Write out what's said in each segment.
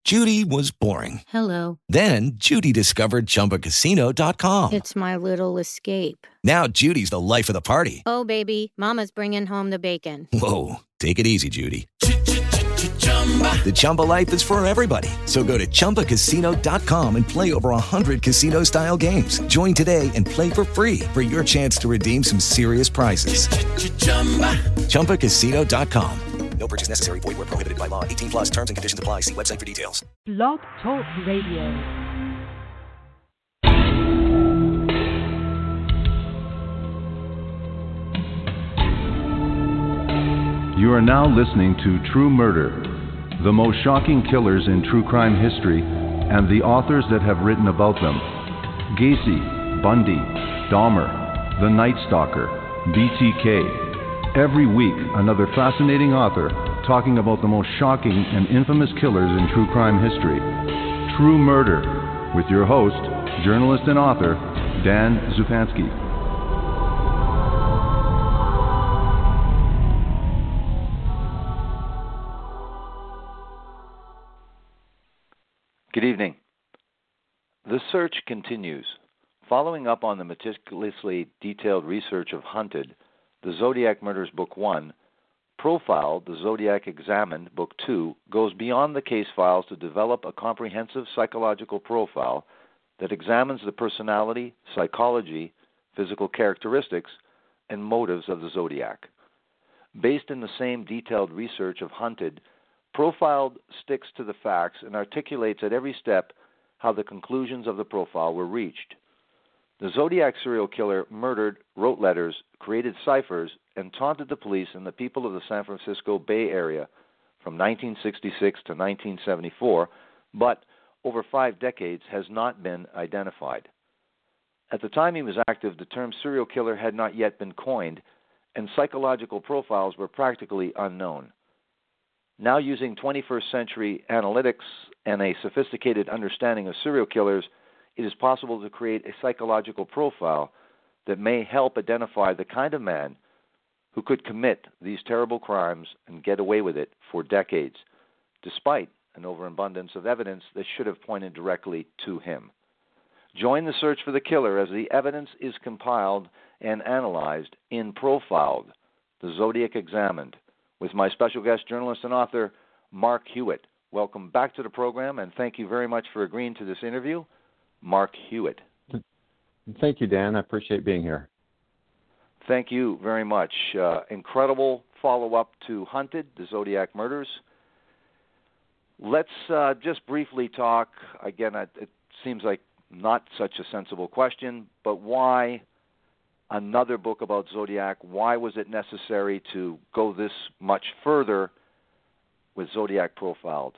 Judy was boring. Hello. Then Judy discovered ChumbaCasino.com. It's my little escape. Now Judy's the life of the party. Oh, baby, mama's bringing home the bacon. Whoa, take it easy, Judy. The Chumba life is for everybody. So go to ChumbaCasino.com and play over 100 casino-style games. Join today and play for free for your chance to redeem some serious prizes. ChumbaCasino.com. No purchase necessary. Void where prohibited by law. 18 plus terms and conditions apply. See website for details. Blog Talk Radio. You are now listening to True Murder, the most shocking killers in true crime history, and the authors that have written about them. Gacy, Bundy, Dahmer, The Night Stalker, BTK. Every week, another fascinating author talking about the most shocking and infamous killers in true crime history. True Murder, with your host, journalist and author, Dan Zupansky. Good evening. The search continues. Following up on the meticulously detailed research of Hunted, The Zodiac Murders Book 1, Profiled, The Zodiac Examined Book 2 goes beyond the case files to develop a comprehensive psychological profile that examines the personality, psychology, physical characteristics, and motives of the Zodiac. Based in the same detailed research of Hunted, Profiled sticks to the facts and articulates at every step how the conclusions of the profile were reached. The Zodiac serial killer murdered, wrote letters, created ciphers, and taunted the police and the people of the San Francisco Bay Area from 1966 to 1974, but over 5 decades has not been identified. At the time he was active, the term serial killer had not yet been coined, and psychological profiles were practically unknown. Now, using 21st century analytics and a sophisticated understanding of serial killers, it is possible to create a psychological profile that may help identify the kind of man who could commit these terrible crimes and get away with it for decades, despite an overabundance of evidence that should have pointed directly to him. Join the search for the killer as the evidence is compiled and analyzed in Profiled, The Zodiac Examined, with my special guest, journalist and author, Mark Hewitt. Welcome back to the program, and thank you very much for agreeing to this interview, Mark Hewitt. Thank you, Dan. I appreciate being here. Thank you very much. Incredible follow-up to Hunted, The Zodiac Murders. Let's just briefly talk, again, it seems like not such a sensible question, but why another book about Zodiac? Why was it necessary to go this much further with Zodiac Profiled?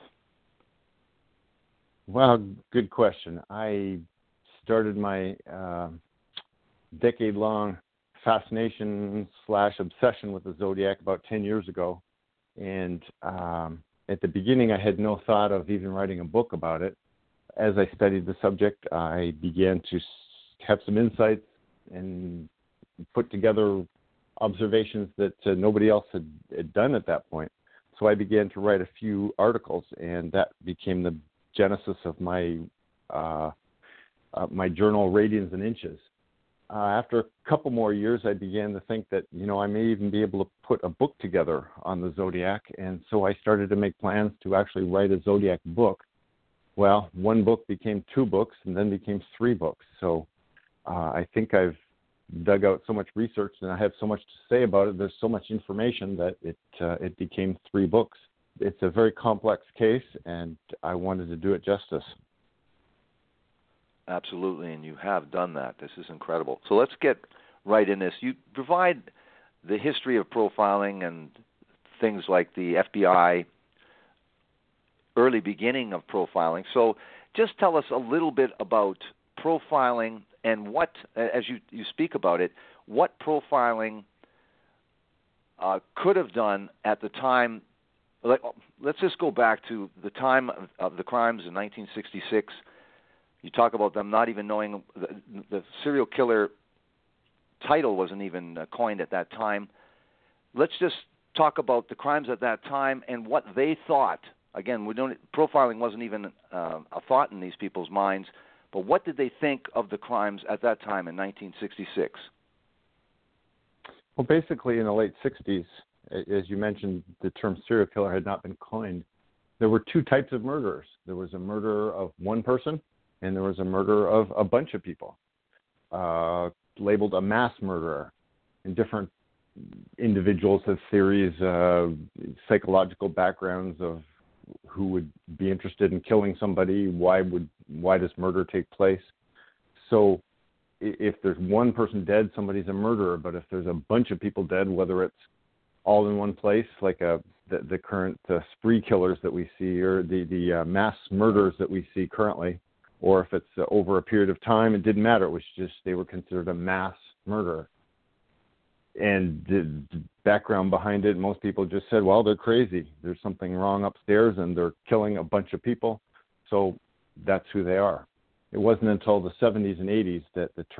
Well, good question. I started my decade-long fascination / obsession with the Zodiac about 10 years ago. And at the beginning, I had no thought of even writing a book about it. As I studied the subject, I began to have some insights and put together observations that nobody else had done at that point. So I began to write a few articles, and that became the genesis of my my journal, Radians and Inches. After a couple more years, I began to think that, I may even be able to put a book together on the Zodiac, and so I started to make plans to actually write a Zodiac book. Well, one book became 2 books, and then became 3 books. So I think I've dug out so much research, and I have so much to say about it. There's so much information that it became 3 books. It's a very complex case, and I wanted to do it justice. Absolutely, and you have done that. This is incredible. So let's get right in this. You provide the history of profiling and things like the FBI early beginning of profiling. So just tell us a little bit about profiling and what, as you speak about it, what profiling could have done at the time. Let's just go back to the time of the crimes in 1966. You talk about them not even knowing the serial killer title wasn't even coined at that time. Let's just talk about the crimes at that time and what they thought Again, profiling wasn't even a thought in these people's minds. But what did they think of the crimes at that time in 1966? Well, basically, in the late 60s, as you mentioned, the term serial killer had not been coined. There were two types of murderers. There was a murder of one person, and there was a murder of a bunch of people, labeled a mass murderer. And different individuals have theories, psychological backgrounds of who would be interested in killing somebody, why does murder take place. So if there's one person dead, somebody's a murderer. But if there's a bunch of people dead, whether it's all in one place, like the current spree killers that we see, or the mass murders that we see currently, or if it's over a period of time, it didn't matter. It was just they were considered a mass murderer. And the background behind it, most people just said, well, they're crazy. There's something wrong upstairs, and they're killing a bunch of people. So that's who they are. It wasn't until the 70s and 80s that the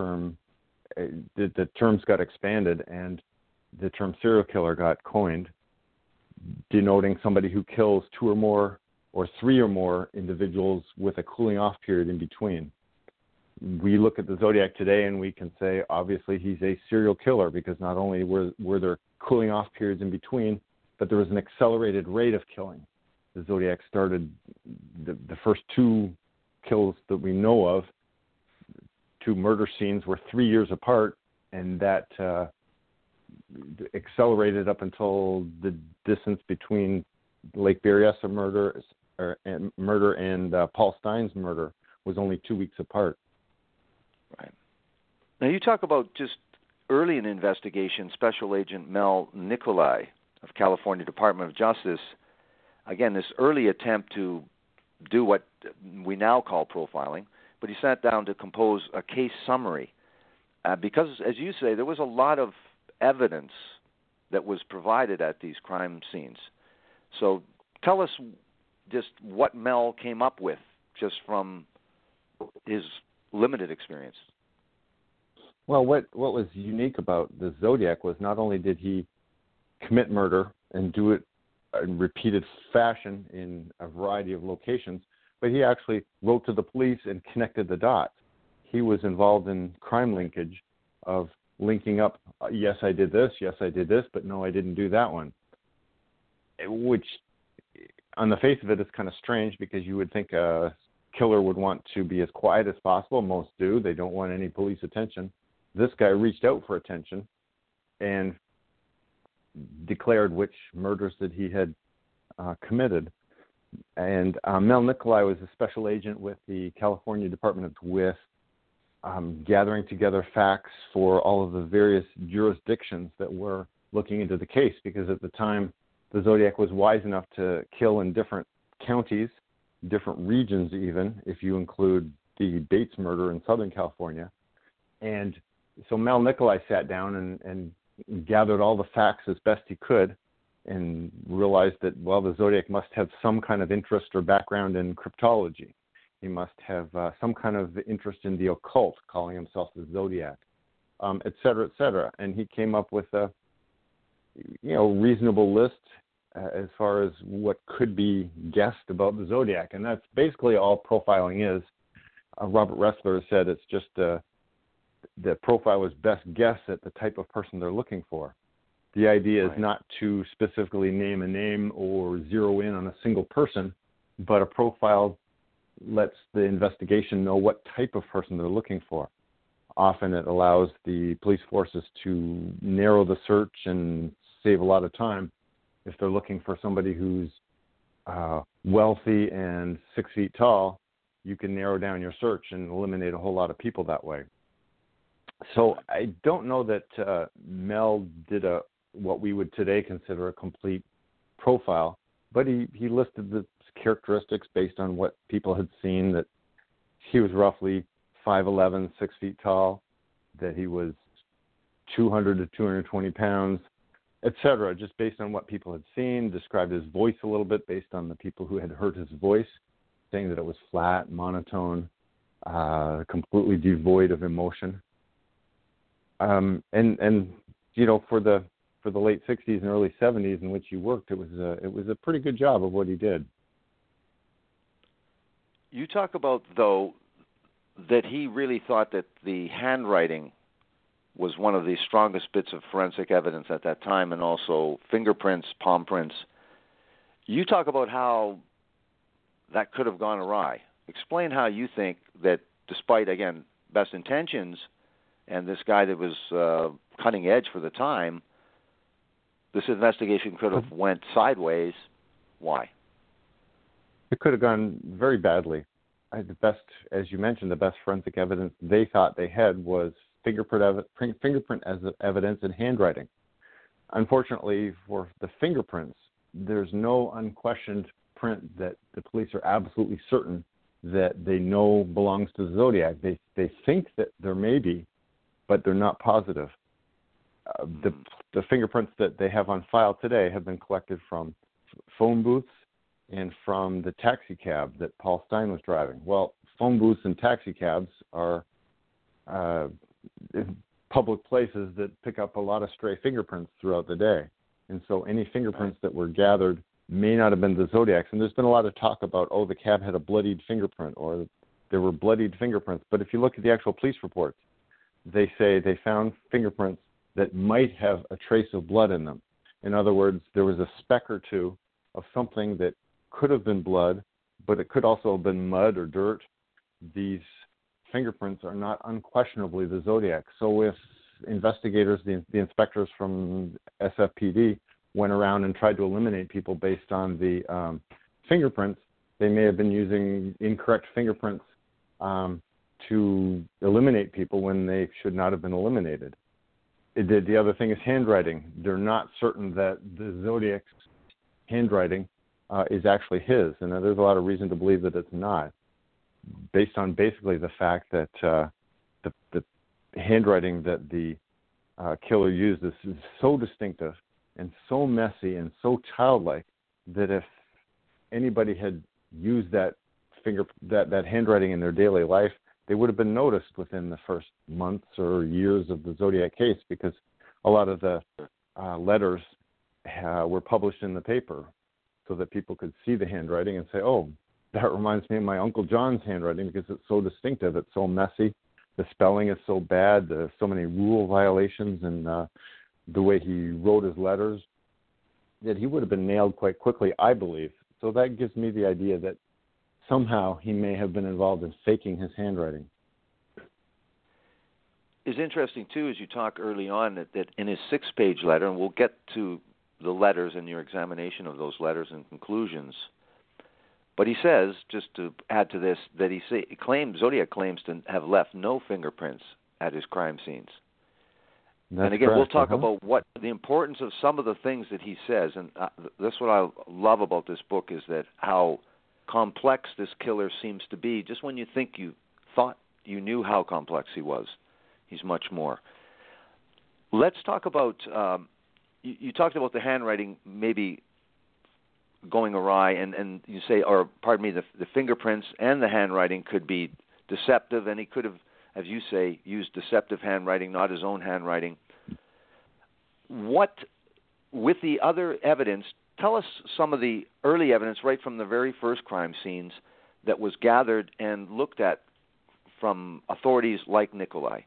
terms got expanded and the term serial killer got coined, denoting somebody who kills two or more or three or more individuals with a cooling off period in between. We look at the Zodiac today and we can say, obviously, he's a serial killer, because not only were there cooling off periods in between, but there was an accelerated rate of killing. The Zodiac started the first two kills that we know of, two murder scenes, were 3 years apart, and that accelerated up until the distance between Lake Berryessa murder and Paul Stein's murder was only 2 weeks apart. Right. Now, you talk about just early in the investigation, Special Agent Mel Nikolai of California Department of Justice, again, this early attempt to do what we now call profiling, but he sat down to compose a case summary because, as you say, there was a lot of evidence that was provided at these crime scenes. So tell us just what Mel came up with just from his limited experience. Well, what was unique about the Zodiac was not only did he commit murder and do it in repeated fashion in a variety of locations, but he actually wrote to the police and connected the dots. He was involved in crime linkage of linking up, yes, I did this, but no, I didn't do that one, which on the face of it is kind of strange, because you would think a killer would want to be as quiet as possible. Most do. They don't want any police attention. This guy reached out for attention and declared which murders that he had committed. And Mel Nikolai was a special agent with the California Department with gathering together facts for all of the various jurisdictions that were looking into the case, because at the time the Zodiac was wise enough to kill in different counties, different regions even, if you include the Bates murder in Southern California. And so Mel Nikolai sat down and gathered all the facts as best he could, and realized that, well, the Zodiac must have some kind of interest or background in cryptology. He must have some kind of interest in the occult, calling himself the Zodiac, et cetera, et cetera. And he came up with a reasonable list as far as what could be guessed about the Zodiac. And that's basically all profiling is. Robert Ressler said it's just the profile is best guess at the type of person they're looking for. The idea is not to specifically name a name or zero in on a single person, but a profile lets the investigation know what type of person they're looking for. Often it allows the police forces to narrow the search and save a lot of time. If they're looking for somebody who's wealthy and 6 feet tall, you can narrow down your search and eliminate a whole lot of people that way. So I don't know that Mel did what we would today consider a complete profile, but he listed the characteristics based on what people had seen, that he was roughly 5'11", 6 feet tall, that he was 200 to 220 pounds, etc., just based on what people had seen. Described his voice a little bit based on the people who had heard his voice, saying that it was flat, monotone, completely devoid of emotion. And for the late 60s and early 70s in which he worked, it was a pretty good job of what he did. You talk about, though, that he really thought that the handwriting was one of the strongest bits of forensic evidence at that time, and also fingerprints, palm prints. You talk about how that could have gone awry. Explain how you think that, despite, again, best intentions, and this guy that was cutting edge for the time, this investigation could have went sideways. Why? It could have gone very badly. The best, as you mentioned, the best forensic evidence they thought they had was fingerprint evidence and handwriting. Unfortunately, for the fingerprints, there's no unquestioned print that the police are absolutely certain that they know belongs to the Zodiac. They think that there may be, but they're not positive. The fingerprints that they have on file today have been collected from phone booths and from the taxi cab that Paul Stine was driving. Well, phone booths and taxi cabs are public places that pick up a lot of stray fingerprints throughout the day. And so any fingerprints that were gathered may not have been the Zodiac's. And there's been a lot of talk about, the cab had a bloodied fingerprint, or there were bloodied fingerprints. But if you look at the actual police reports, they say they found fingerprints that might have a trace of blood in them. In other words, there was a speck or two of something that could have been blood, but it could also have been mud or dirt. These fingerprints are not unquestionably the Zodiac. So if investigators, the inspectors from SFPD, went around and tried to eliminate people based on the fingerprints, they may have been using incorrect fingerprints to eliminate people when they should not have been eliminated. The other thing is handwriting. They're not certain that the Zodiac's handwriting is actually his, and there's a lot of reason to believe that it's not, based on basically the fact that the handwriting that the killer used is so distinctive and so messy and so childlike that if anybody had used that handwriting in their daily life, they would have been noticed within the first months or years of the Zodiac case, because a lot of the letters were published in the paper so that people could see the handwriting and say, oh, that reminds me of my Uncle John's handwriting, because it's so distinctive, it's so messy, the spelling is so bad, there's so many rule violations, and the way he wrote his letters, that he would have been nailed quite quickly, I believe. So that gives me the idea that somehow he may have been involved in faking his handwriting. It's interesting, too, as you talk early on, that in his 6-page letter, and we'll get to the letters and your examination of those letters and conclusions, but he says, just to add to this, that Zodiac claims to have left no fingerprints at his crime scenes. That's and again, correct. we'll talk about what the importance of some of the things that he says, and that's what I love about this book, is that how complex this killer seems to be. Just when you think you thought you knew how complex he was, he's much more. Let's talk about, you talked about the handwriting maybe going awry, and you say, or pardon me, the fingerprints and the handwriting could be deceptive, and he could have, as you say, used deceptive handwriting, not his own handwriting. What, with the other evidence, tell us some of the early evidence right from the very first crime scenes that was gathered and looked at from authorities like Nikolai.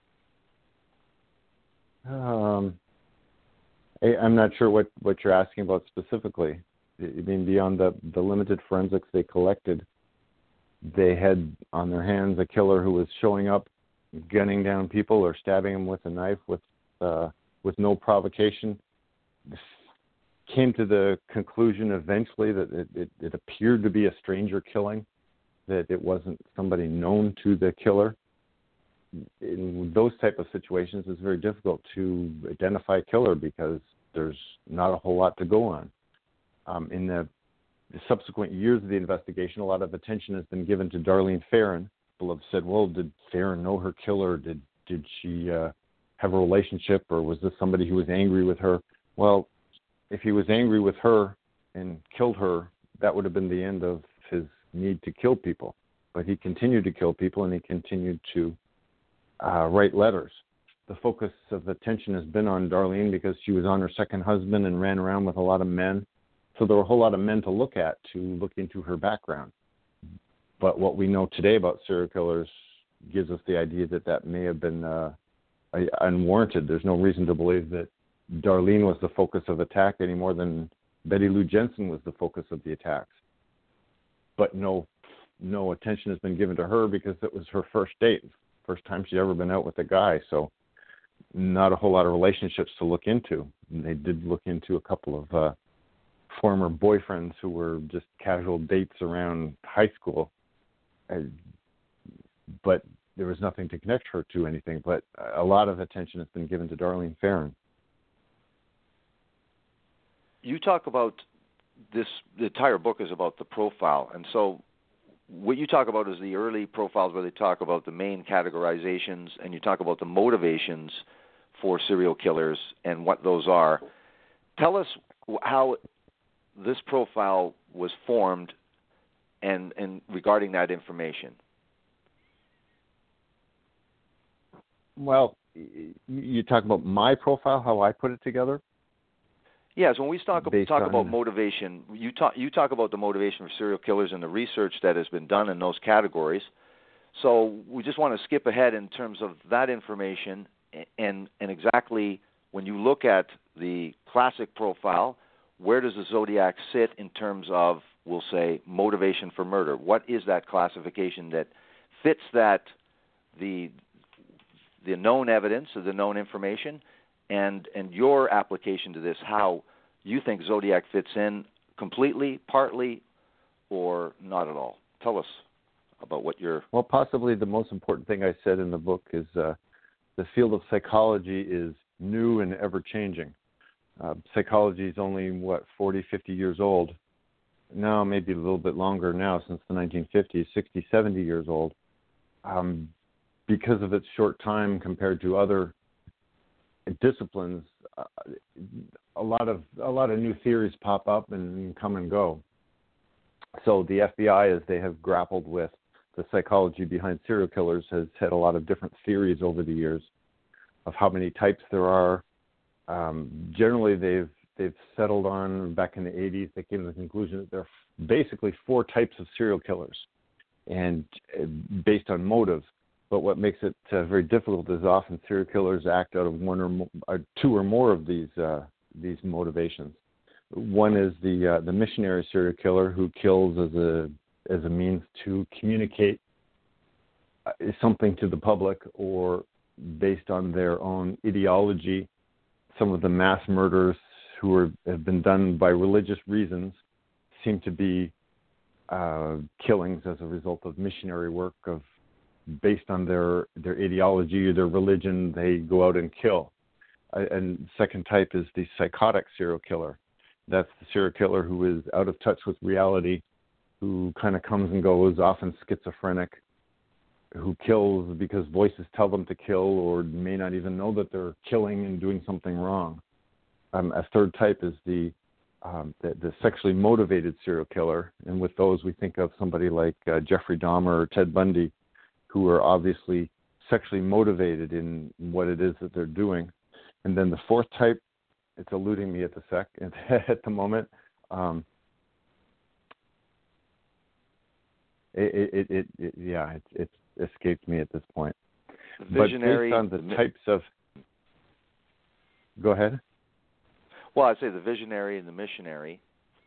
I'm not sure what you're asking about specifically. I mean, beyond the limited forensics they collected, they had on their hands a killer who was showing up, gunning down people or stabbing them with a knife with no provocation. Came to the conclusion eventually that it appeared to be a stranger killing, that it wasn't somebody known to the killer. In those type of situations, it's very difficult to identify a killer because there's not a whole lot to go on. In the subsequent years of the investigation, a lot of attention has been given to Darlene Ferrin. People have said, well, did Ferrin know her killer? Did she have a relationship, or was this somebody who was angry with her? Well, if he was angry with her and killed her, that would have been the end of his need to kill people. But he continued to kill people, and he continued to write letters. The focus of attention has been on Darlene because she was on her second husband and ran around with a lot of men. So there were a whole lot of men to look into her background. But what we know today about serial killers gives us the idea that may have been unwarranted. There's no reason to believe that Darlene was the focus of attack any more than Betty Lou Jensen was the focus of the attacks. But no attention has been given to her because it was her first date, first time she'd ever been out with a guy. So not a whole lot of relationships to look into. And they did look into a couple of former boyfriends who were just casual dates around high school. But there was nothing to connect her to anything. But a lot of attention has been given to Darlene Ferrin. You talk about this, the entire book is about the profile. And so what you talk about is the early profiles where they talk about the main categorizations, and you talk about the motivations for serial killers and what those are. Tell us how this profile was formed and regarding that information. Well, you talk about my profile, how I put it together? Yes, when we talk about motivation, you talk about the motivation for serial killers and the research that has been done in those categories. So we just want to skip ahead in terms of that information and exactly when you look at the classic profile, where does the Zodiac sit in terms of, we'll say, motivation for murder? What is that classification that fits that the known evidence or the known information? And your application to this, how you think Zodiac fits in completely, partly, or not at all. Tell us about what you're... Well, possibly the most important thing I said in the book is the field of psychology is new and ever-changing. Psychology is only, 40, 50 years old. Now, maybe a little bit longer now, since the 1950s, 60, 70 years old. Because of its short time compared to other disciplines, a lot of new theories pop up and come and go. So the FBI, as they have grappled with the psychology behind serial killers, has had a lot of different theories over the years of how many types there are. Generally, they've settled on, back in the 80s, they came to the conclusion that there are basically 4 types of serial killers, and based on motive. But what makes it very difficult is often serial killers act out of one or more, 2 or more of these motivations. One is the missionary serial killer who kills as a means to communicate something to the public, or based on their own ideology. Some of the mass murders have been done by religious reasons seem to be killings as a result of missionary work, based on their ideology or their religion. They go out and kill. And second type is the psychotic serial killer. That's the serial killer who is out of touch with reality, who kind of comes and goes, often schizophrenic, who kills because voices tell them to kill, or may not even know that they're killing and doing something wrong. A third type is the sexually motivated serial killer, and with those we think of somebody like Jeffrey Dahmer or Ted Bundy, who are obviously sexually motivated in what it is that they're doing. And then the fourth type, it's eluding me at the moment. It escaped me at this point. Visionary, but based on the types of... Go ahead. Well, I'd say the visionary and the missionary,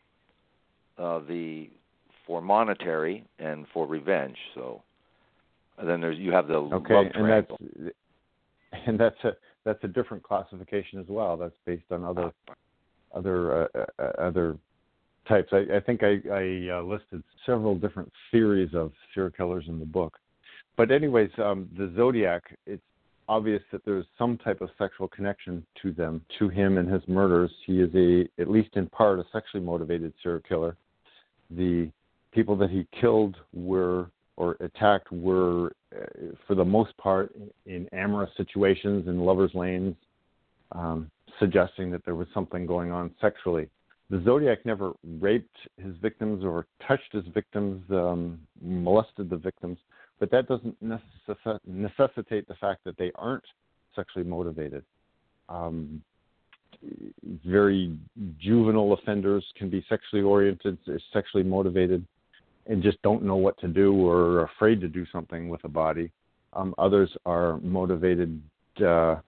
for monetary and for revenge. So, and then you have the love triangle. And that's a different classification as well. That's based on other types. I think I listed several different theories of serial killers in the book. But anyways, the Zodiac, it's obvious that there's some type of sexual connection to him and his murders. He is at least in part, a sexually motivated serial killer. The people that he killed or attacked were, for the most part, in amorous situations, in lovers' lanes, suggesting that there was something going on sexually. The Zodiac never raped his victims or touched his victims, molested the victims, but that doesn't necessitate the fact that they aren't sexually motivated. Very juvenile offenders can be sexually oriented, sexually motivated, and just don't know what to do or are afraid to do something with a body. Others are motivated to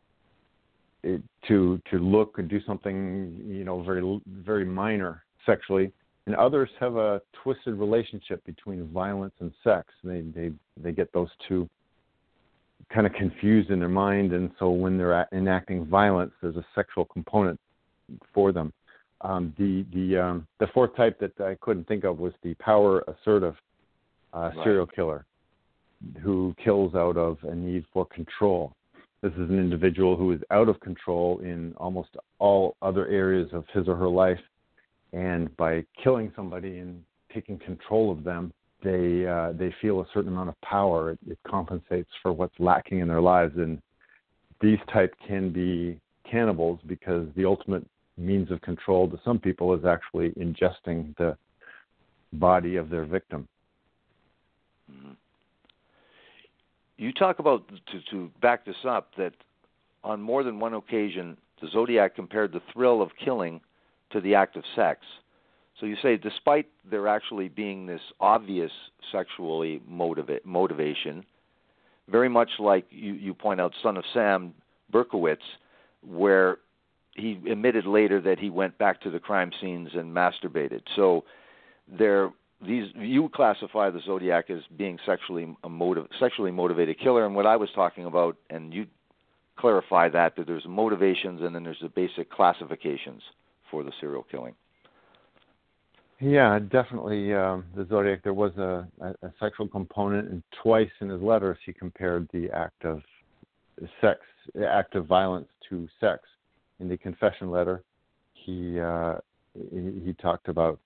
look and do something, very very minor sexually, and others have a twisted relationship between violence and sex. They get those two kind of confused in their mind, and so when they're enacting violence, there's a sexual component for them. The fourth type that I couldn't think of was the power assertive serial killer, who kills out of a need for control. This is an individual who is out of control in almost all other areas of his or her life, and by killing somebody and taking control of them, they feel a certain amount of power. It compensates for what's lacking in their lives, and these type can be cannibals because the ultimate means of control to some people is actually ingesting the body of their victim. Mm-hmm. You talk about, to back this up, that on more than one occasion, the Zodiac compared the thrill of killing to the act of sex. So you say, despite there actually being this obvious sexually motivation, very much like you point out Son of Sam Berkowitz, where he admitted later that he went back to the crime scenes and masturbated. So you classify the Zodiac as being sexually motivated killer, and what I was talking about, and you clarify that there's motivations and then there's the basic classifications for the serial killing. Yeah, definitely. The Zodiac, there was a sexual component, and twice in his letters he compared the act of violence to sex. In the confession letter, he talked about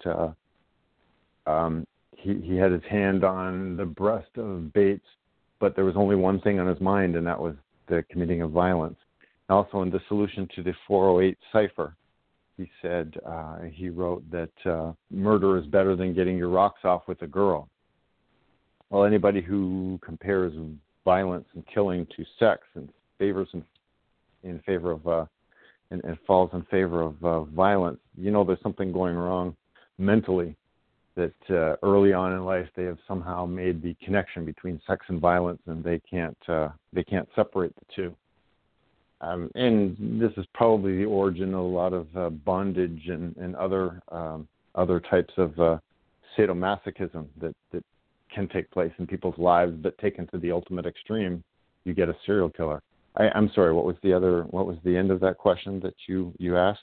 he had his hand on the breast of Bates, but there was only one thing on his mind, and that was the committing of violence. Also, in the solution to the 408 cipher, he said, he wrote that murder is better than getting your rocks off with a girl. Well, anybody who compares violence and killing to sex and in favor of and falls in favor of violence, there's something going wrong mentally. That early on in life they have somehow made the connection between sex and violence, and they can't separate the two. And this is probably the origin of a lot of bondage and other types of sadomasochism that can take place in people's lives, but taken to the ultimate extreme, you get a serial killer. I'm sorry, what was the end of that question that you asked?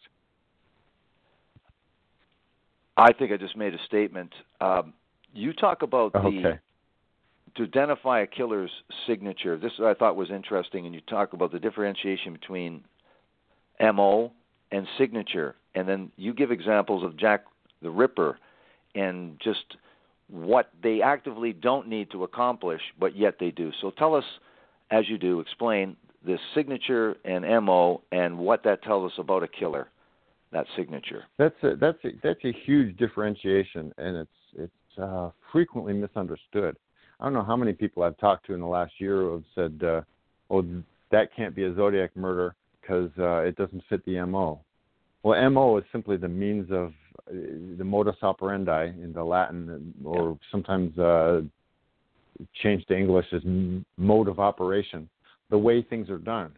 I think I just made a statement. You talk about to identify a killer's signature. This I thought was interesting, and you talk about the differentiation between MO and signature, and then you give examples of Jack the Ripper and just what they actively don't need to accomplish, but yet they do. So tell us, as you do, explain the signature and MO and what that tells us about a killer. That signature. That's a huge differentiation, and it's frequently misunderstood. I don't know how many people I've talked to in the last year who have said, that can't be a Zodiac murder because it doesn't fit the MO. Well, MO is simply the means of the modus operandi in the Latin, or sometimes changed to English as mode of operation, the way things are done.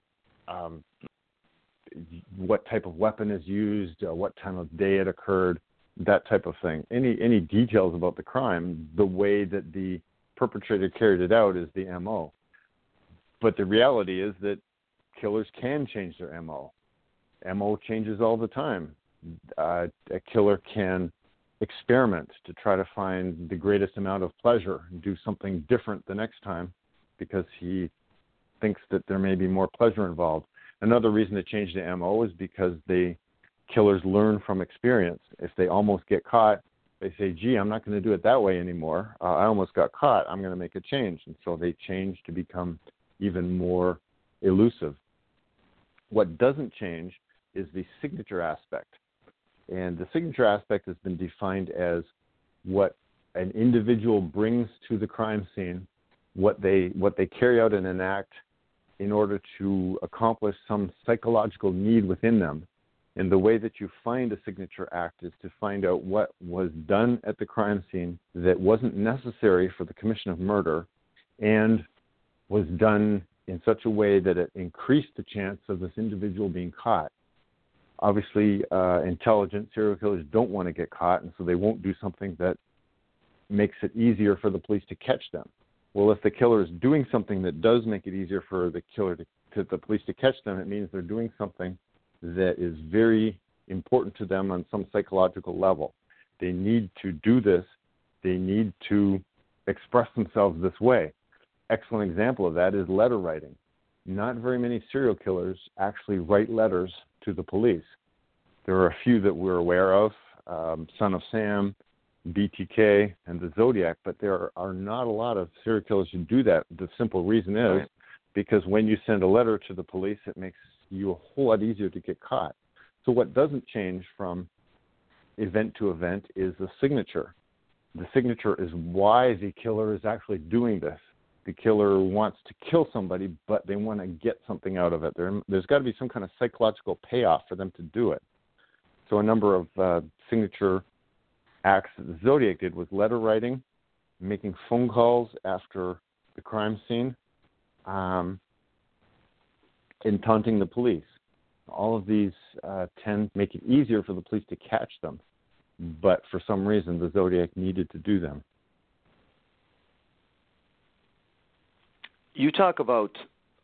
What type of weapon is used, what time of day it occurred, that type of thing. Any details about the crime, the way that the perpetrator carried it out is the MO. But the reality is that killers can change their MO. MO changes all the time. A killer can experiment to try to find the greatest amount of pleasure and do something different the next time because he thinks that there may be more pleasure involved. Another reason to change the MO is because killers learn from experience. If they almost get caught, they say, gee, I'm not going to do it that way anymore. I almost got caught. I'm going to make a change. And so they change to become even more elusive. What doesn't change is the signature aspect. And the signature aspect has been defined as what an individual brings to the crime scene, what they carry out in an act in order to accomplish some psychological need within them, And the way that you find a signature act is to find out what was done at the crime scene that wasn't necessary for the commission of murder and was done in such a way that it increased the chance of this individual being caught. Obviously, intelligent serial killers don't want to get caught, and so they won't do something that makes it easier for the police to catch them. Well, if the killer is doing something that does make it easier for the killer to the police to catch them, it means they're doing something that is very important to them on some psychological level. They need to do this. They need to express themselves this way. Excellent example of that is letter writing. Not very many serial killers actually write letters to the police. There are a few that we're aware of, Son of Sam, BTK, and the Zodiac, but there are not a lot of serial killers who do that. The simple reason is because when you send a letter to the police, it makes you a whole lot easier to get caught. So what doesn't change from event to event is the signature. The signature is why the killer is actually doing this. The killer wants to kill somebody, but they want to get something out of it. There's got to be some kind of psychological payoff for them to do it. So a number of signature acts that the Zodiac did was letter writing, making phone calls after the crime scene, and taunting the police. All of these tend to make it easier for the police to catch them, but for some reason the Zodiac needed to do them. You talk about,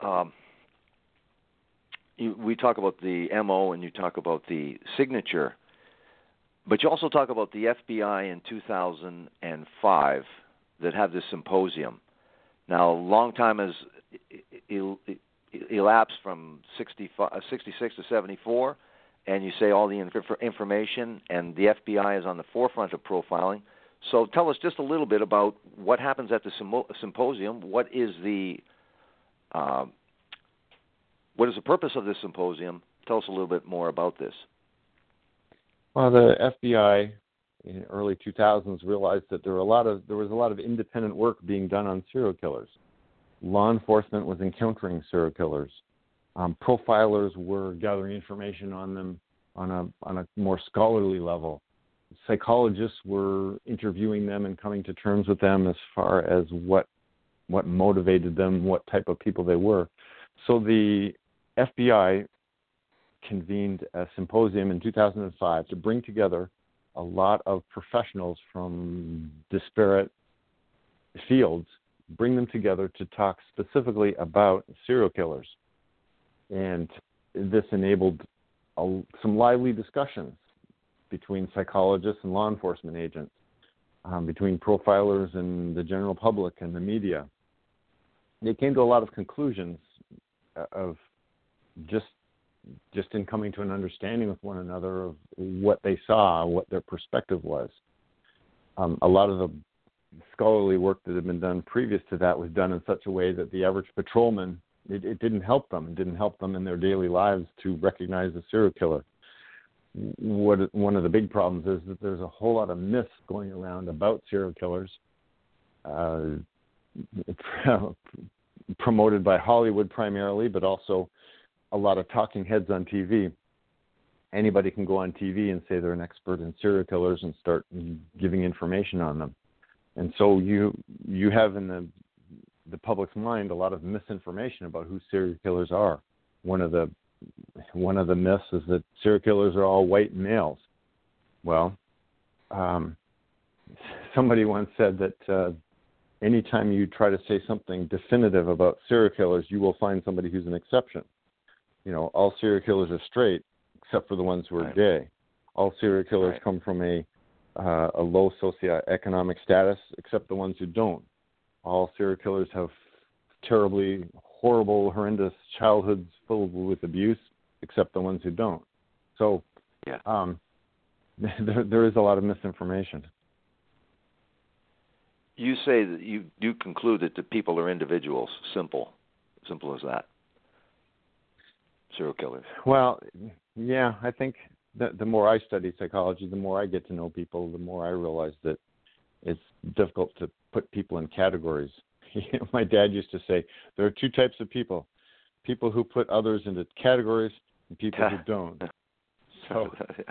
we talk about the MO and you talk about the signature, but you also talk about the FBI in 2005 that have this symposium. Now, a long time has elapsed from 66 to 74, and you say all the information, and the FBI is on the forefront of profiling. So tell us just a little bit about what happens at the symposium. What is the purpose of this symposium? Tell us a little bit more about this. Well, the FBI in the early 2000s realized that there was a lot of independent work being done on serial killers. Law enforcement was encountering serial killers. Profilers were gathering information on them on a more scholarly level. Psychologists were interviewing them and coming to terms with them as far as what motivated them, what type of people they were. So the FBI convened a symposium in 2005 to bring together a lot of professionals from disparate fields, bring them together to talk specifically about serial killers. And this enabled some lively discussions between psychologists and law enforcement agents, between profilers and the general public and the media. They came to a lot of conclusions of just in coming to an understanding with one another of what they saw, what their perspective was. A lot of the scholarly work that had been done previous to that was done in such a way that the average patrolman, it didn't help them. It didn't help them in their daily lives to recognize a serial killer. One of the big problems is that there's a whole lot of myths going around about serial killers, promoted by Hollywood primarily, but also a lot of talking heads on TV. Anybody can go on TV and say they're an expert in serial killers and start giving information on them. And so you have in the public's mind a lot of misinformation about who serial killers are. One of the myths is that serial killers are all white males. Well, somebody once said that anytime you try to say something definitive about serial killers, you will find somebody who's an exception. You know, all serial killers are straight, except for the ones who are gay. All serial killers come from a low socioeconomic status, except the ones who don't. All serial killers have terribly horrible, horrendous childhoods filled with abuse, except the ones who don't. So there is a lot of misinformation. You say that you do conclude that the people are individuals. Simple as that. Serial killers. Well, yeah, I think that the more I study psychology, the more I get to know people, the more I realize that it's difficult to put people in categories. My dad used to say there are two types of people who put others into categories and people who don't. So,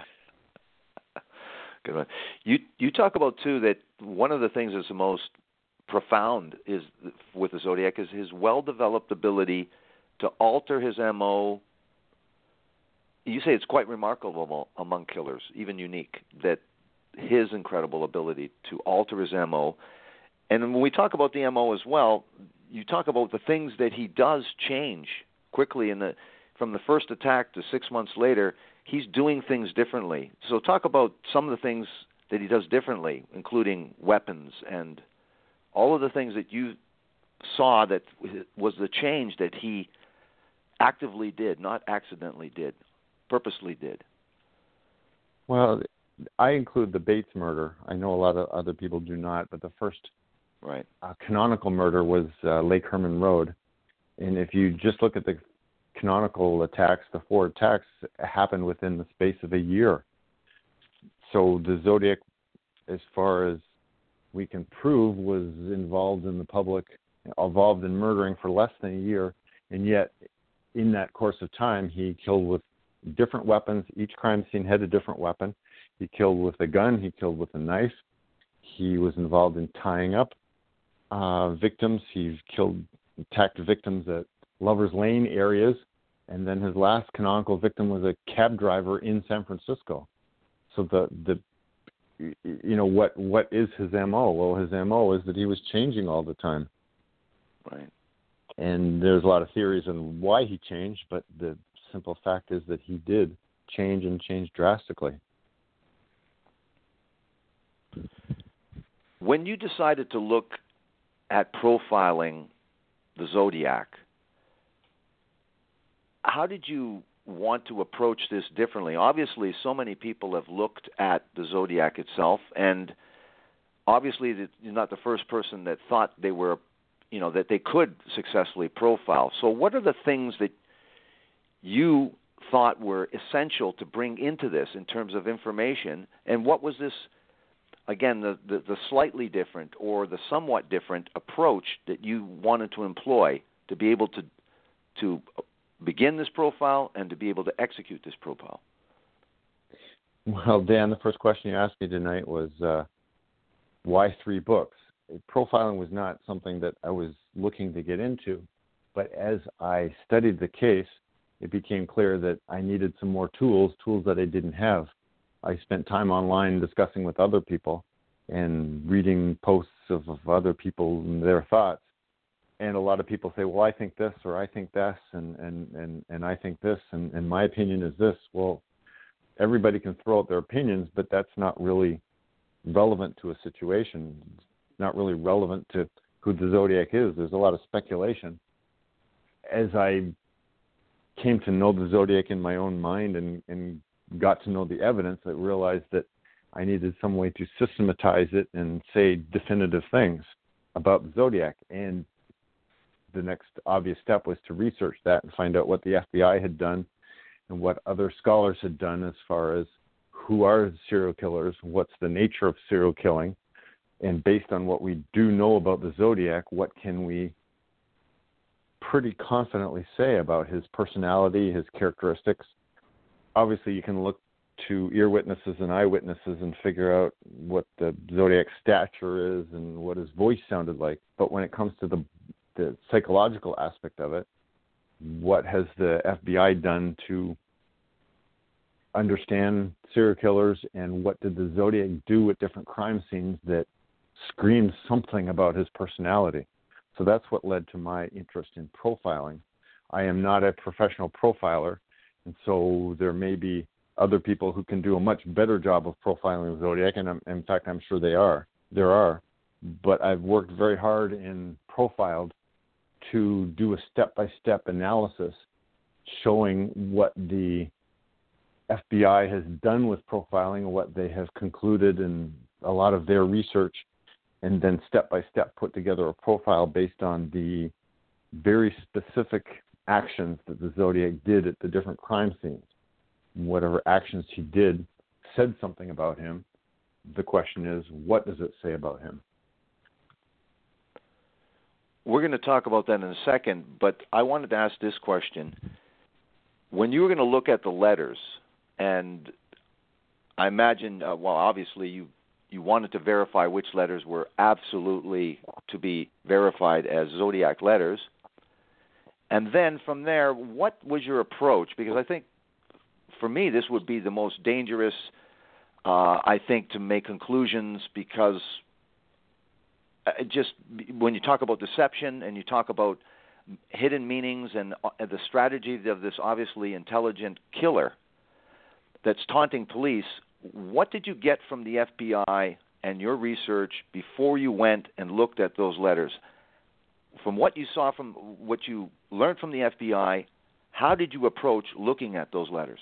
good one. You talk about too that one of the things that's the most profound is with the Zodiac is his well-developed ability to alter his MO. You say it's quite remarkable among killers, even unique, that his incredible ability to alter his MO. And when we talk about the MO as well, you talk about the things that he does change quickly from the first attack to 6 months later. He's doing things differently. So talk about some of the things that he does differently, including weapons and all of the things that you saw that was the change that he actively did, not accidentally did, purposely did. Well, I include the Bates murder. I know a lot of other people do not, but the first canonical murder was Lake Herman Road. And if you just look at the canonical attacks, the 4 attacks happened within the space of a year. So the Zodiac, as far as we can prove, was involved in murdering for less than a year, and yet in that course of time he killed with different weapons. Each crime scene had a different weapon. He killed with a gun, he killed with a knife, he was involved in tying up victims, he attacked victims at Lover's Lane areas, and then his last canonical victim was a cab driver in San Francisco. So what is his MO? Well, his MO is that he was changing all the time. Right. And there's a lot of theories on why he changed, but the simple fact is that he did change and change drastically. When you decided to look at profiling the Zodiac, how did you want to approach this differently? Obviously, so many people have looked at the Zodiac itself, and obviously you're not the first person that thought they were, that they could successfully profile. So what are the things that you thought were essential to bring into this in terms of information, and what was this, again, the slightly different or the somewhat different approach that you wanted to employ to be able to begin this profile and to be able to execute this profile? Well, Dan, the first question you asked me tonight was why 3 books? Profiling was not something that I was looking to get into, but as I studied the case, it became clear that I needed some more tools that I didn't have. I spent time online discussing with other people and reading posts of other people and their thoughts. And a lot of people say, well, I think this, or I think this, and I think this, and my opinion is this. Well, everybody can throw out their opinions, but that's not really relevant to a situation. It's not really relevant to who the Zodiac is. There's a lot of speculation. As I came to know the Zodiac in my own mind and got to know the evidence, I realized that I needed some way to systematize it and say definitive things about the Zodiac. And the next obvious step was to research that and find out what the FBI had done and what other scholars had done as far as who are serial killers, what's the nature of serial killing, and based on what we do know about the Zodiac, what can we pretty confidently say about his personality, his characteristics. Obviously, you can look to ear witnesses and eyewitnesses and figure out what the Zodiac's stature is and what his voice sounded like. But when it comes to the psychological aspect of it, what has the FBI done to understand serial killers, and what did the Zodiac do at different crime scenes that screams something about his personality? So that's what led to my interest in profiling. I am not a professional profiler, and so there may be other people who can do a much better job of profiling the Zodiac, and in fact, I'm sure there are. But I've worked very hard in Profiled to do a step-by-step analysis showing what the FBI has done with profiling, what they have concluded in a lot of their research, and then step-by-step put together a profile based on the very specific actions that the Zodiac did at the different crime scenes. Whatever actions he did said something about him. The question is, what does it say about him? We're going to talk about that in a second, but I wanted to ask this question. When you were going to look at the letters and I imagine, obviously you wanted to verify which letters were absolutely to be verified as Zodiac letters. And then from there, what was your approach? Because I think, for me, this would be the most dangerous, I think, to make conclusions, because just when you talk about deception and you talk about hidden meanings and the strategy of this obviously intelligent killer that's taunting police, what did you get from the FBI and your research before you went and looked at those letters? From what you saw, from what you learned from the FBI, how did you approach looking at those letters?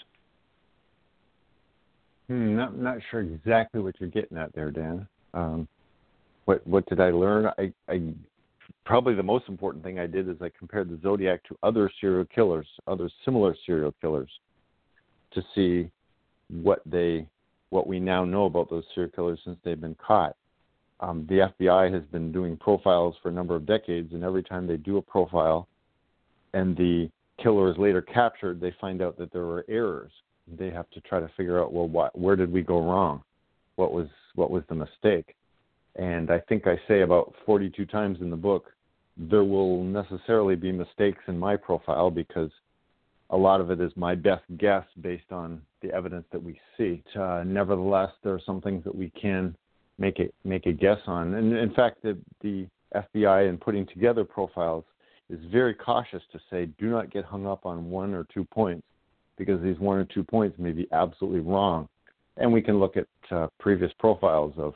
Not sure exactly what you're getting at there, Dan. What did I learn? I probably the most important thing I did is I compared the Zodiac to other serial killers, other similar serial killers, to see what we now know about those serial killers since they've been caught. The FBI has been doing profiles for a number of decades, and every time they do a profile and the killer is later captured, they find out that there were errors. They have to try to figure out, where did we go wrong? What was the mistake? And I think I say about 42 times in the book, there will necessarily be mistakes in my profile because a lot of it is my best guess based on the evidence that we see. Nevertheless, there are some things that we can make a guess on. And in fact, the FBI in putting together profiles is very cautious to say, do not get hung up on 1 or 2 points, because these 1 or 2 points may be absolutely wrong. And we can look at previous profiles of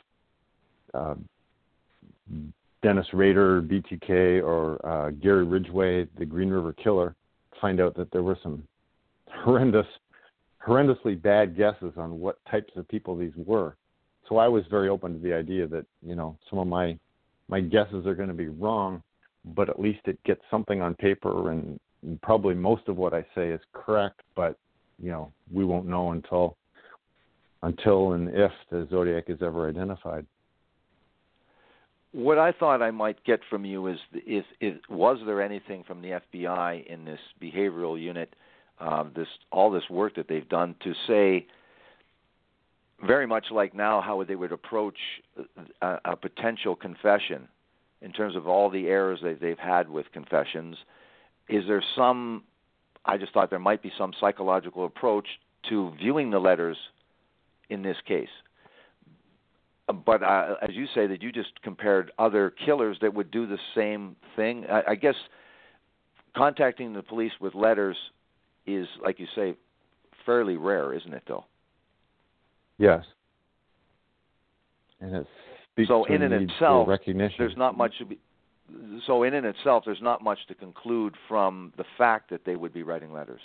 Dennis Rader, BTK, or Gary Ridgway, the Green River Killer, find out that there were some horrendously bad guesses on what types of people these were. So I was very open to the idea that, some of my guesses are going to be wrong, but at least it gets something on paper, and probably most of what I say is correct, but, we won't know until and if the Zodiac is ever identified. What I thought I might get from you is was there anything from the FBI in this behavioral unit, all this work that they've done to say, very much like now, how they would approach a potential confession in terms of all the errors that they've had with confessions? Is there I just thought there might be some psychological approach to viewing the letters in this case. But as you say, that you just compared other killers that would do the same thing. I guess contacting the police with letters is, like you say, fairly rare, isn't it, though? Yes. And it speaks so to in and itself, recognition. There's not much to be. So in and itself, there's not much to conclude from the fact that they would be writing letters.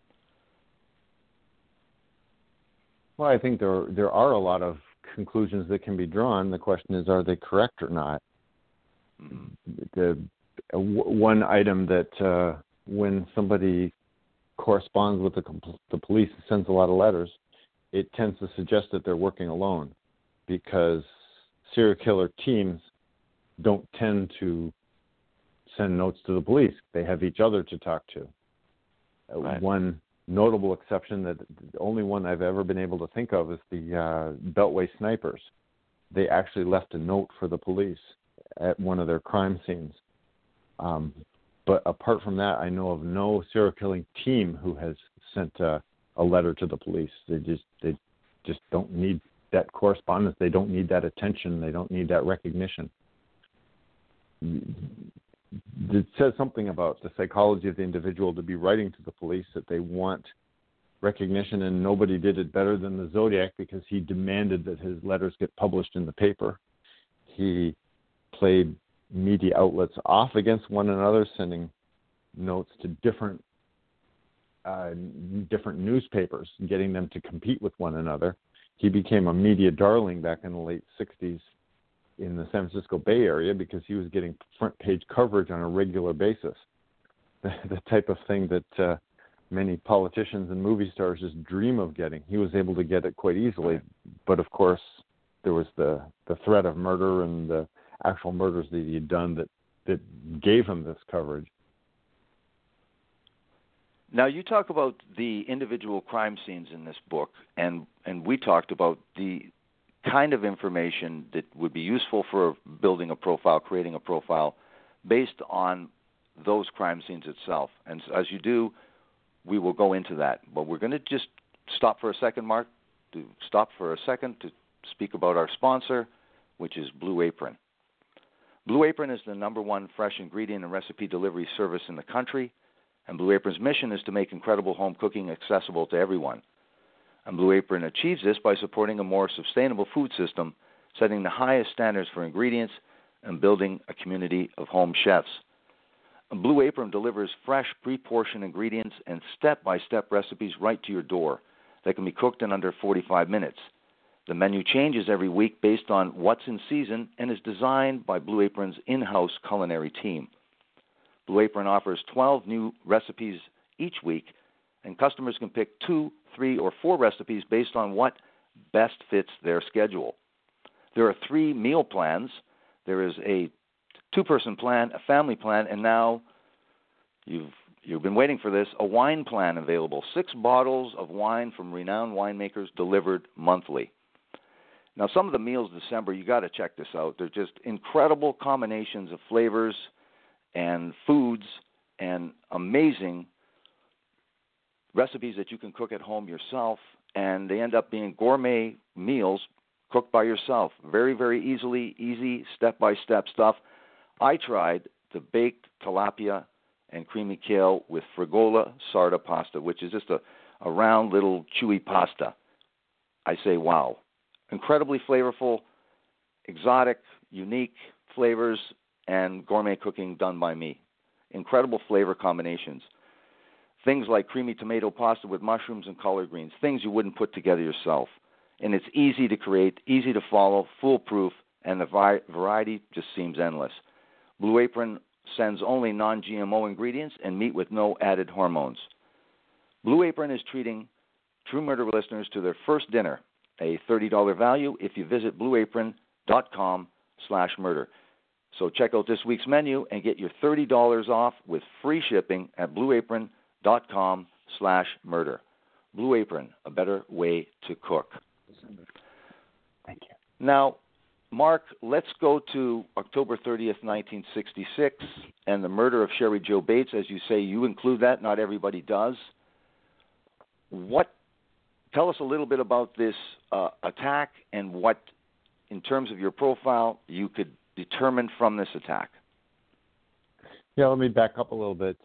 Well, I think there are a lot of conclusions that can be drawn. The question is, are they correct or not? Mm-hmm. The one item that when somebody corresponds with the police and sends a lot of letters, it tends to suggest that they're working alone, because serial killer teams don't tend to send notes to the police. They have each other to talk to. Right. One notable exception, that the only one I've ever been able to think of, is the Beltway snipers. They actually left a note for the police at one of their crime scenes. But apart from that, I know of no serial killing team who has sent a letter to the police. They just don't need that correspondence. They don't need that attention. They don't need that recognition. It says something about the psychology of the individual to be writing to the police, that they want recognition, and nobody did it better than the Zodiac, because he demanded that his letters get published in the paper. He played media outlets off against one another, sending notes to different newspapers, getting them to compete with one another. He became a media darling back in the late 60s in the San Francisco Bay Area, because he was getting front page coverage on a regular basis. The type of thing that many politicians and movie stars just dream of getting. He was able to get it quite easily, but of course there was the threat of murder and the actual murders that he had done that gave him this coverage. Now, you talk about the individual crime scenes in this book, and we talked about the kind of information that would be useful for building a profile, creating a profile, based on those crime scenes itself. And as you do, we will go into that. But we're going to just stop for a second, Mark, to speak about our sponsor, which is Blue Apron. Blue Apron is the #1 fresh ingredient and recipe delivery service in the country, and Blue Apron's mission is to make incredible home cooking accessible to everyone. And Blue Apron achieves this by supporting a more sustainable food system, setting the highest standards for ingredients, and building a community of home chefs. And Blue Apron delivers fresh, pre-portioned ingredients and step-by-step recipes right to your door that can be cooked in under 45 minutes. The menu changes every week based on what's in season and is designed by Blue Apron's in-house culinary team. Blue Apron offers 12 new recipes each week, and customers can pick 2, 3, or 4 recipes based on what best fits their schedule. There are 3 meal plans. There is a 2-person plan, a family plan, and now you've been waiting for this, a wine plan available. 6 bottles of wine from renowned winemakers delivered monthly. Now, some of the meals this December, you got to check this out. They're just incredible combinations of flavors and foods and amazing recipes that you can cook at home yourself, and they end up being gourmet meals cooked by yourself. Very, very easy, step-by-step stuff. I tried the baked tilapia and creamy kale with frigola sarda pasta, which is just a round little chewy pasta. I say, wow. Incredibly flavorful, exotic, unique flavors, and gourmet cooking done by me. Incredible flavor combinations. Things like creamy tomato pasta with mushrooms and collard greens, things you wouldn't put together yourself. And it's easy to create, easy to follow, foolproof, and the variety just seems endless. Blue Apron sends only non-GMO ingredients and meat with no added hormones. Blue Apron is treating True Murder listeners to their first dinner, a $30 value if you visit blueapron.com/murder. So check out this week's menu and get your $30 off with free shipping at blueapron.com/murder. Blue Apron, a better way to cook. Thank you. Now, Mark, let's go to October 30th, 1966, and the murder of Cheri Jo Bates. As you say, you include that. Not everybody does. Tell us a little bit about this attack and what, in terms of your profile, you could determine from this attack. Yeah, let me back up a little bit.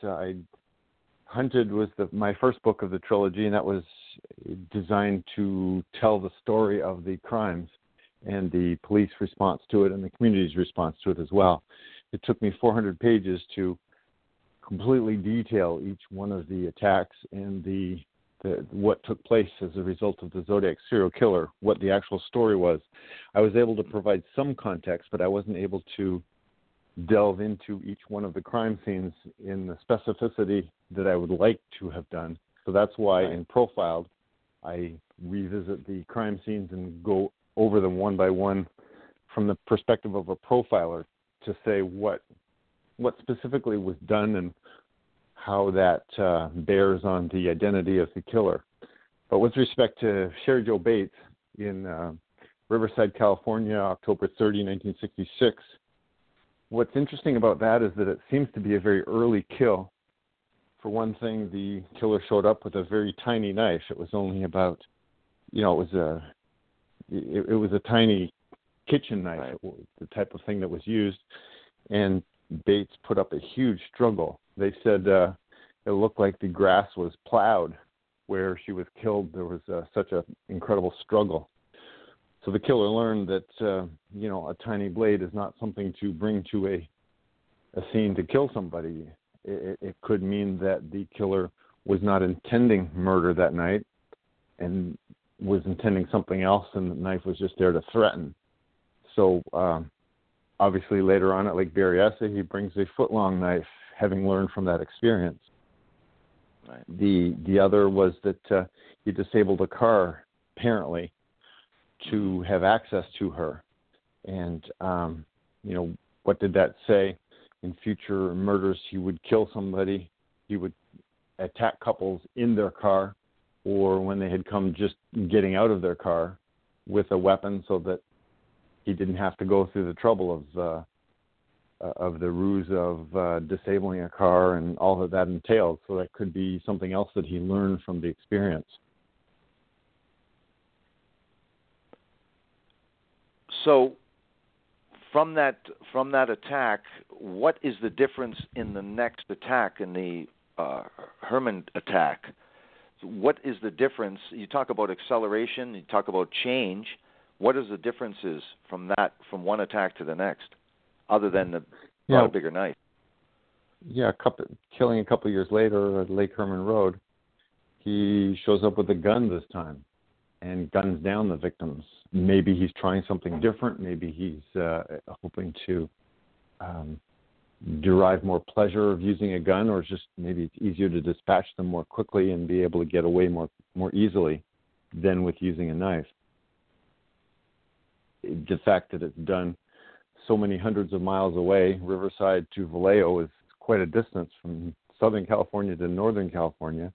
Hunted was my first book of the trilogy, and that was designed to tell the story of the crimes and the police response to it and the community's response to it as well. It took me 400 pages to completely detail each one of the attacks and what took place as a result of the Zodiac serial killer, what the actual story was. I was able to provide some context, but I wasn't able to delve into each one of the crime scenes in the specificity that I would like to have done. So that's why in Profiled, I revisit the crime scenes and go over them one by one from the perspective of a profiler to say what specifically was done and how that bears on the identity of the killer. But with respect to Cheri Jo Bates in Riverside, California, October 30, 1966, what's interesting about that is that it seems to be a very early kill. For one thing, the killer showed up with a very tiny knife. It was only about, it was a tiny kitchen knife, the type of thing that was used. And Bates put up a huge struggle. They said it looked like the grass was plowed where she was killed. There was such an incredible struggle. So the killer learned that, a tiny blade is not something to bring to a scene to kill somebody. It could mean that the killer was not intending murder that night and was intending something else, and the knife was just there to threaten. So obviously later on at Lake Berryessa, he brings a foot-long knife, having learned from that experience. Right. The other was that he disabled a car, apparently, to have access to her. And, what did that say? In future murders, he would kill somebody. He would attack couples in their car, or when they had come just getting out of their car with a weapon, so that he didn't have to go through the trouble of the ruse of disabling a car and all that entails. So that could be something else that he learned from the experience. So from that attack, what is the difference in the next attack, in the Herman attack? What is the difference? You talk about acceleration, you talk about change. What is the differences from one attack to the next, other than the bigger knife? Yeah, killing a couple of years later at Lake Herman Road, he shows up with a gun this time and guns down the victims. Maybe he's trying something different. Maybe he's hoping to derive more pleasure of using a gun, or just maybe it's easier to dispatch them more quickly and be able to get away more easily than with using a knife. The fact that it's done so many hundreds of miles away, Riverside to Vallejo, is quite a distance from Southern California to Northern California.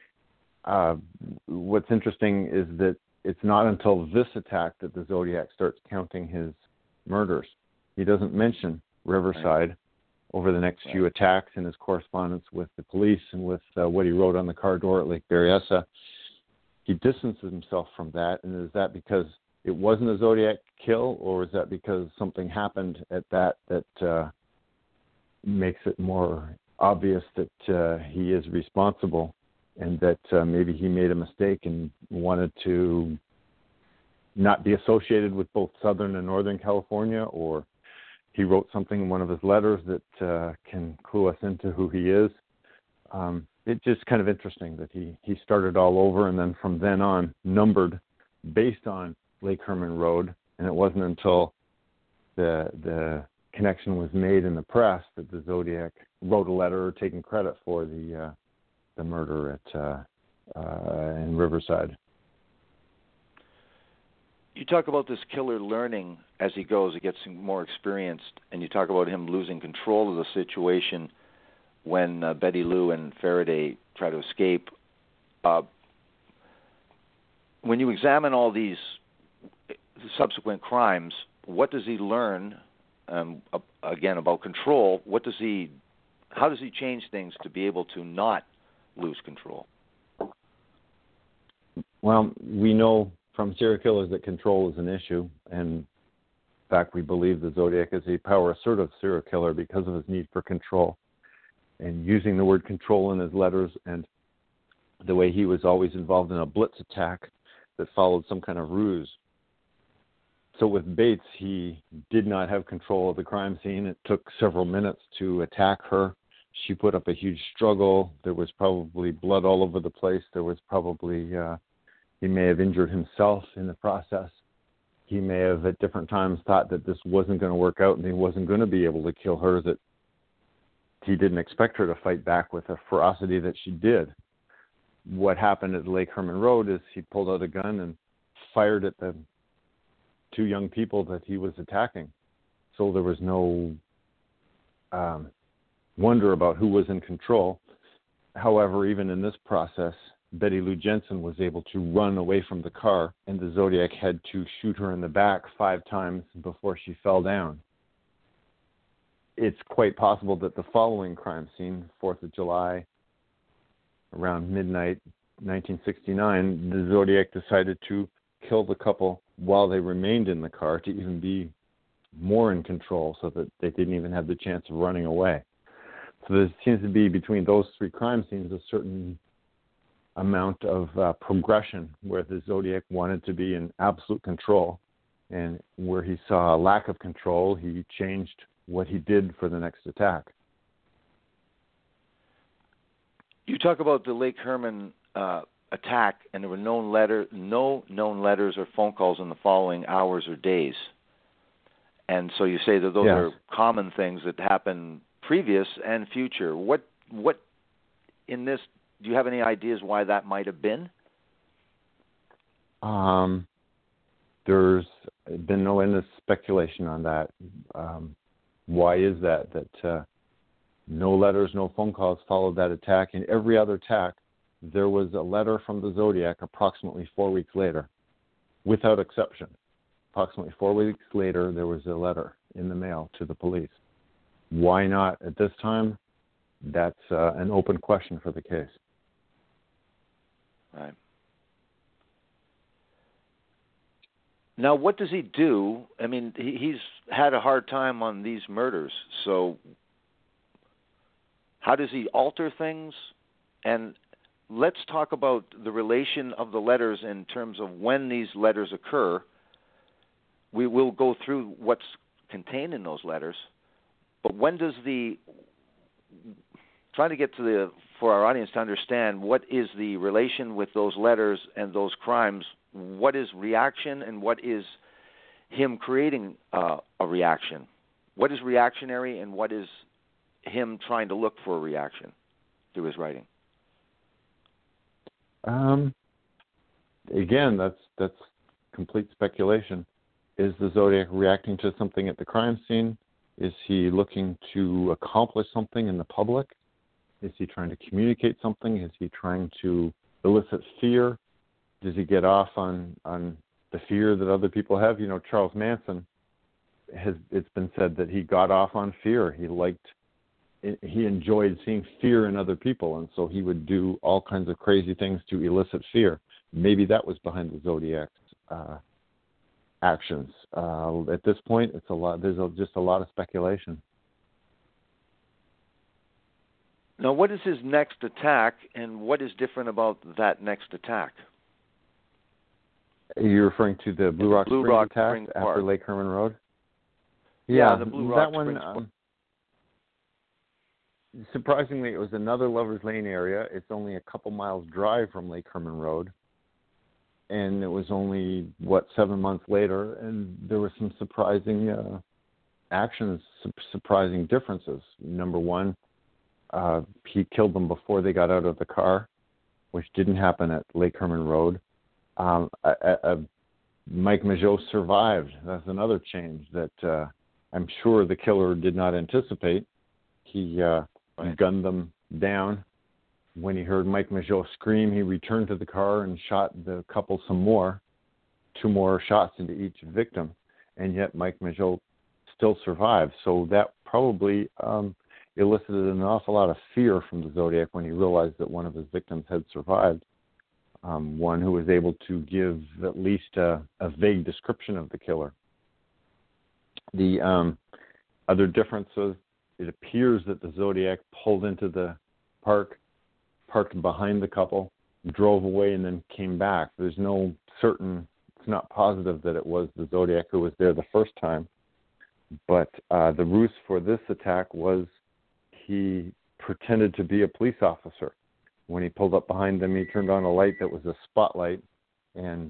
What's interesting is that it's not until this attack that the Zodiac starts counting his murders. He doesn't mention Riverside over the next few attacks in his correspondence with the police and with what he wrote on the car door at Lake Berryessa. He distances himself from that, and is that because it wasn't a Zodiac kill, or is that because something happened at that makes it more obvious that he is responsible, and that maybe he made a mistake and wanted to not be associated with both Southern and Northern California, or he wrote something in one of his letters that can clue us into who he is. It's just kind of interesting that he started all over, and then from then on numbered based on Lake Herman Road, and it wasn't until the connection was made in the press that the Zodiac wrote a letter taking credit for the murder in Riverside. You talk about this killer learning as he goes, he gets more experienced, and you talk about him losing control of the situation when Betty Lou and Faraday try to escape. When you examine all these subsequent crimes, what does he learn, again, about control? How does he change things to be able to not lose control? Well, we know from serial killers that control is an issue, and in fact we believe the Zodiac is a power-assertive serial killer because of his need for control. And using the word control in his letters, and the way he was always involved in a blitz attack that followed some kind of ruse. So with Bates, he did not have control of the crime scene. It took several minutes to attack her. She put up a huge struggle. There was probably blood all over the place. There was probably, he may have injured himself in the process. He may have at different times thought that this wasn't going to work out and he wasn't going to be able to kill her, that he didn't expect her to fight back with the ferocity that she did. What happened at Lake Herman Road is he pulled out a gun and fired at the two young people that he was attacking. So there was no wonder about who was in control. However, even in this process, Betty Lou Jensen was able to run away from the car, and the Zodiac had to shoot her in the back 5 times before she fell down. It's quite possible that the following crime scene, 4th of July, around midnight 1969, the Zodiac decided to kill the couple while they remained in the car to even be more in control, so that they didn't even have the chance of running away. So there seems to be, between those 3 crime scenes, a certain amount of progression where the Zodiac wanted to be in absolute control, and where he saw a lack of control, he changed what he did for the next attack. You talk about the Lake Herman attack, and there were no known letters or phone calls in the following hours or days. And so you say that those are common things that happen previous and future. What in this, do you have any ideas why that might have been? There's been no end of speculation on that. Why is that No letters, no phone calls followed that attack. In every other attack, there was a letter from the Zodiac approximately 4 weeks later, without exception. Approximately 4 weeks later, there was a letter in the mail to the police. Why not at this time? That's an open question for the case. Right. Now, what does he do? I mean, he's had a hard time on these murders, so how does he alter things? And let's talk about the relation of the letters in terms of when these letters occur. We will go through what's contained in those letters, but when does trying to get to for our audience to understand what is the relation with those letters and those crimes, what is reaction and what is him creating a reaction? What is reactionary and what is him trying to look for a reaction through his writing? Again, that's complete speculation. Is the Zodiac reacting to something at the crime scene? Is he looking to accomplish something in the public? Is he trying to communicate something? Is he trying to elicit fear? Does he get off on the fear that other people have? You know, Charles Manson, it's been said that he got off on fear. He enjoyed seeing fear in other people, and so he would do all kinds of crazy things to elicit fear. Maybe that was behind the Zodiac's actions. At this point, it's a lot. There's just a lot of speculation. Now, what is his next attack, and what is different about that next attack? You're referring to the Blue Rock Springs attack Spring after Park. Lake Herman Road? Yeah, the Blue Rock that one. Springs. Surprisingly, it was another Lover's Lane area. It's only a couple miles drive from Lake Herman Road. And it was only, 7 months later, and there were some surprising actions, surprising differences. Number one, he killed them before they got out of the car, which didn't happen at Lake Herman Road. Mike Mageau survived. That's another change that I'm sure the killer did not anticipate. He gunned them down. When he heard Mike Mageau scream, he returned to the car and shot the couple some more, 2 more shots into each victim, and yet Mike Mageau still survived. So that probably elicited an awful lot of fear from the Zodiac when he realized that one of his victims had survived, one who was able to give at least a vague description of the killer. The other difference was it appears that the Zodiac pulled into the park, parked behind the couple, drove away, and then came back. There's no certain, it's not positive that it was the Zodiac who was there the first time. But the ruse for this attack was he pretended to be a police officer. When he pulled up behind them, he turned on a light that was a spotlight, and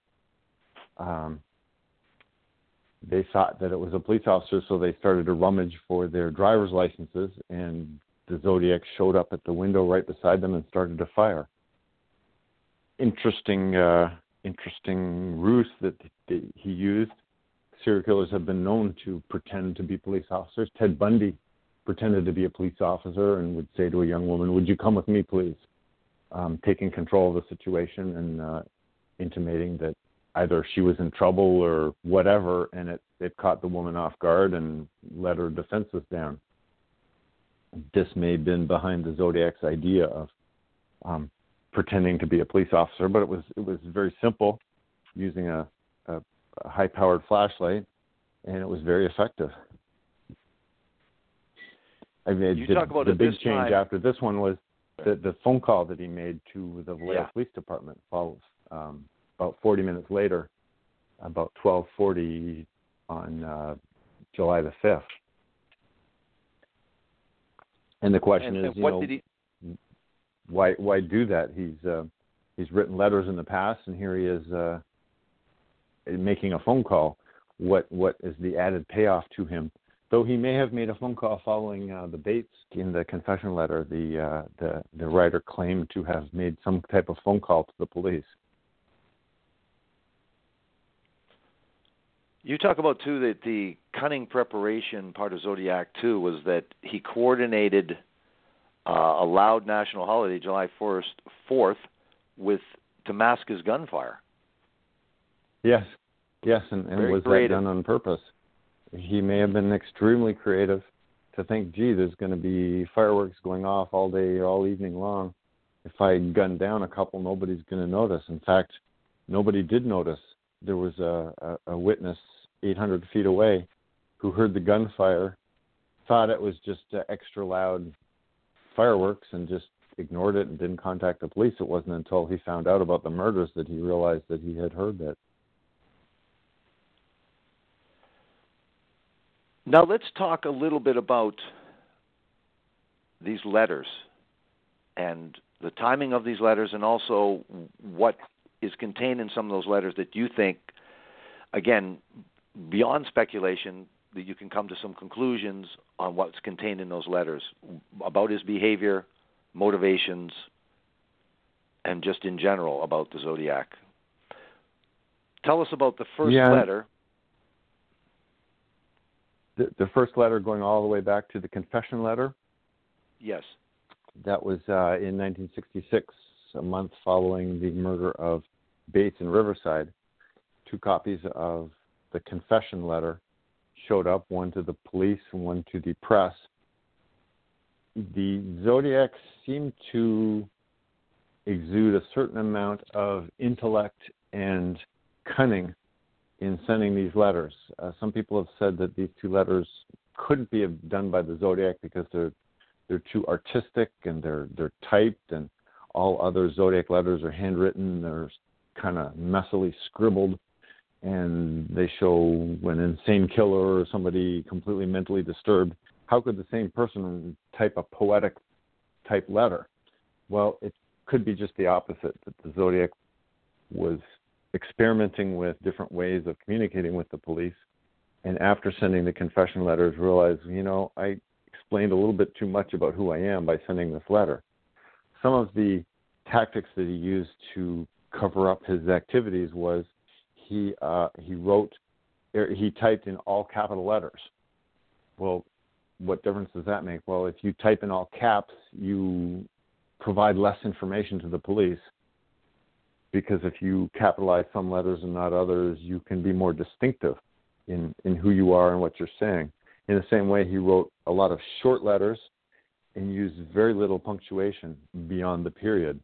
they thought that it was a police officer, so they started to rummage for their driver's licenses, and the Zodiac showed up at the window right beside them and started to fire. Interesting ruse that he used. Serial killers have been known to pretend to be police officers. Ted Bundy pretended to be a police officer and would say to a young woman, "Would you come with me, please?" Taking control of the situation and intimating that either she was in trouble or whatever, and it caught the woman off guard and let her defenses down. This may have been behind the Zodiac's idea of pretending to be a police officer, but it was very simple, using a high-powered flashlight, and it was very effective. I mean, the big change after this one was the phone call that he made to the Vallejo Police Department follows about 40 minutes later, about 12:40 on July the 5th. And the question is, why do that? He's written letters in the past, and here he is making a phone call. What is the added payoff to him? Though he may have made a phone call following the Bates in the confession letter, the writer claimed to have made some type of phone call to the police. You talk about, too, that the cunning preparation part of Zodiac 2 was that he coordinated a loud national holiday, July 4th, to mask his gunfire. Yes, and was that done on purpose? He may have been extremely creative to think, gee, there's going to be fireworks going off all day or all evening long. If I gun down a couple, nobody's going to notice. In fact, nobody did notice. There was a witness 800 feet away who heard the gunfire, thought it was just extra loud fireworks, and just ignored it and didn't contact the police. It wasn't until he found out about the murders that he realized that he had heard that. Now let's talk a little bit about these letters and the timing of these letters, and also what is contained in some of those letters that you think, again, beyond speculation, that you can come to some conclusions on what's contained in those letters about his behavior, motivations, and just in general about the Zodiac. Tell us about the first letter. The first letter going all the way back to the confession letter? Yes. That was in 1966, a month following the murder of Bates in Riverside. 2 copies of the confession letter showed up, one to the police and one to the press. The Zodiac seemed to exude a certain amount of intellect and cunning in sending these letters. Some people have said that these 2 letters couldn't be done by the Zodiac because they're too artistic and they're typed, and all other Zodiac letters are handwritten. They're kind of messily scribbled, and they show an insane killer or somebody completely mentally disturbed. How could the same person type a poetic type letter? Well, it could be just the opposite, that the Zodiac was experimenting with different ways of communicating with the police, and after sending the confession letters realized, I explained a little bit too much about who I am by sending this letter. Some of the tactics that he used to cover up his activities was he typed in all capital letters. Well, what difference does that make? Well, if you type in all caps, you provide less information to the police, because if you capitalize some letters and not others, you can be more distinctive in who you are and what you're saying. In the same way, he wrote a lot of short letters and used very little punctuation beyond the period.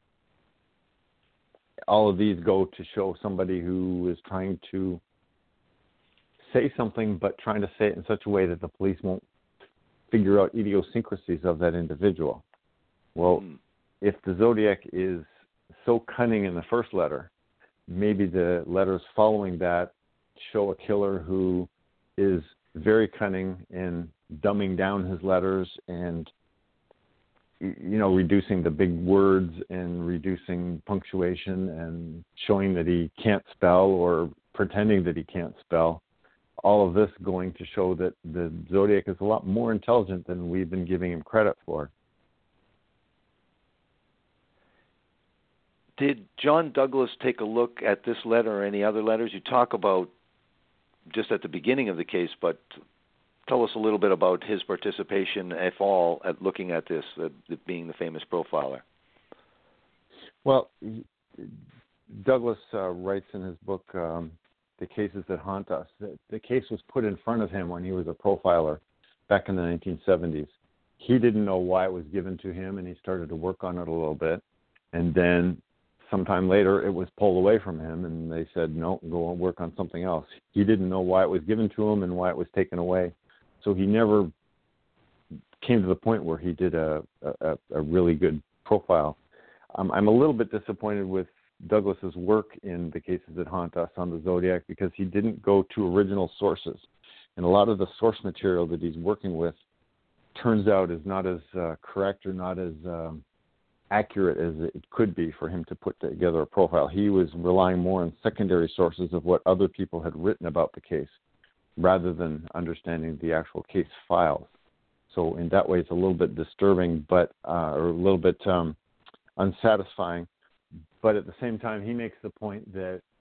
All of these go to show somebody who is trying to say something, but trying to say it in such a way that the police won't figure out idiosyncrasies of that individual. Well, if the Zodiac is so cunning in the first letter, maybe the letters following that show a killer who is very cunning in dumbing down his letters and reducing the big words and reducing punctuation and showing that he can't spell or pretending that he can't spell. All of this going to show that the Zodiac is a lot more intelligent than we've been giving him credit for. Did John Douglas take a look at this letter or any other letters? You talk about just at the beginning of the case, but tell us a little bit about his participation, if all, at looking at this, being the famous profiler. Well, Douglas writes in his book, The Cases That Haunt Us. The case was put in front of him when he was a profiler back in the 1970s. He didn't know why it was given to him, and he started to work on it a little bit. And then sometime later, it was pulled away from him, and they said, no, go and work on something else. He didn't know why it was given to him and why it was taken away. So he never came to the point where he did a really good profile. I'm a little bit disappointed with Douglas's work in The Cases That Haunt Us on the Zodiac, because he didn't go to original sources. And a lot of the source material that he's working with turns out is not as correct or not as accurate as it could be for him to put together a profile. He was relying more on secondary sources of what other people had written about the case, rather than understanding the actual case files. So in that way, it's a little bit disturbing, but or a little bit unsatisfying. But at the same time, he makes the point that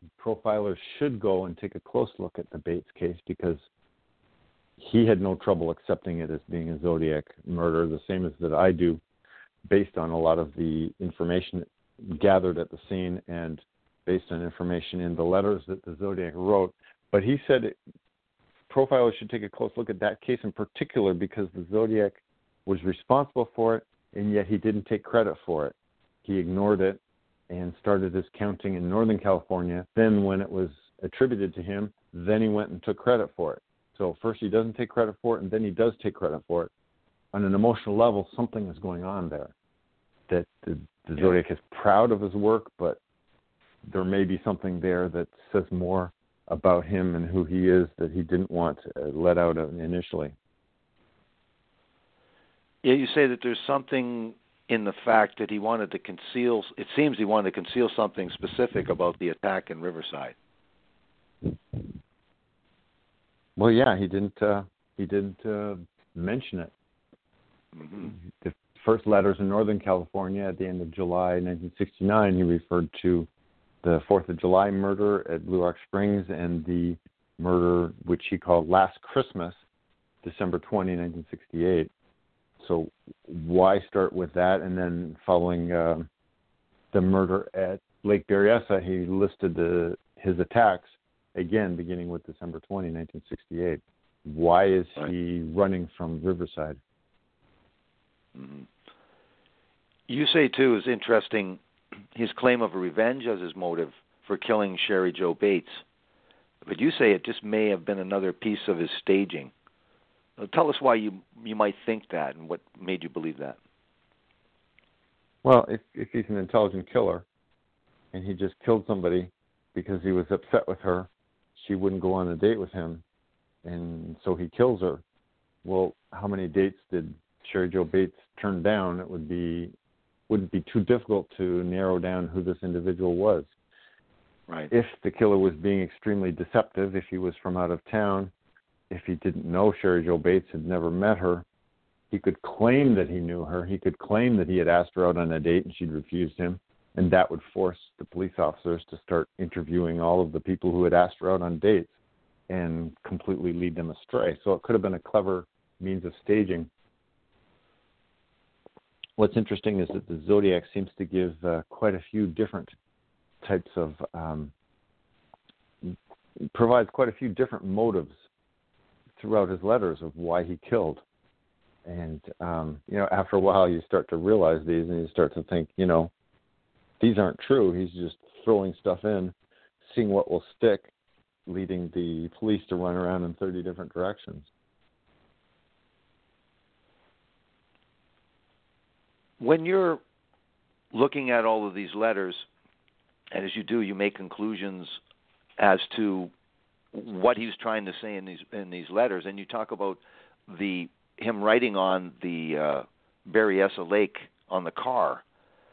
profilers should go and take a close look at the Bates case, because he had no trouble accepting it as being a Zodiac murder, the same as that I do, based on a lot of the information gathered at the scene and based on information in the letters that the Zodiac wrote. But he said profilers should take a close look at that case in particular because the Zodiac was responsible for it, and yet he didn't take credit for it. He ignored it and started his counting in Northern California. Then when it was attributed to him, then he went and took credit for it. So first he doesn't take credit for it, and then he does take credit for it. On an emotional level, something is going on there. That the Zodiac is proud of his work, but there may be something there that says more about him and who he is that he didn't want let out initially. Yeah, you say that there's something in the fact that he wanted to conceal, it seems he wanted to conceal something specific about the attack in Riverside. Well, yeah, he didn't mention it. Mm-hmm. The first letters in Northern California at the end of July 1969, he referred to the 4th of July murder at Blue Rock Springs and the murder which he called Last Christmas, December 20, 1968. So why start with that? And then following the murder at Lake Berryessa, he listed his attacks, again, beginning with December 20, 1968. Why is he running from Riverside? Mm-hmm. You say, too, is interesting, his claim of a revenge as his motive for killing Sherry Jo Bates. But you say it just may have been another piece of his staging. Tell us why you might think that and what made you believe that. Well, if he's an intelligent killer and he just killed somebody because he was upset with her, she wouldn't go on a date with him, and so he kills her. Well, how many dates did Sherry Jo Bates turn down? It wouldn't be too difficult to narrow down who this individual was. Right. If the killer was being extremely deceptive, if he was from out of town, if he didn't know Sherry Jo Bates, had never met her, he could claim that he knew her. He could claim that he had asked her out on a date and she'd refused him, and that would force the police officers to start interviewing all of the people who had asked her out on dates and completely lead them astray. So it could have been a clever means of staging. What's interesting is that the Zodiac seems to give quite a few different types of, provides quite a few different motives throughout his letters of why he killed. And, after a while you start to realize these and you start to think, these aren't true. He's just throwing stuff in, seeing what will stick, leading the police to run around in 30 different directions. When you're looking at all of these letters, and as you do, you make conclusions as to what he was trying to say in these letters, and you talk about him writing on the Berryessa Lake on the car.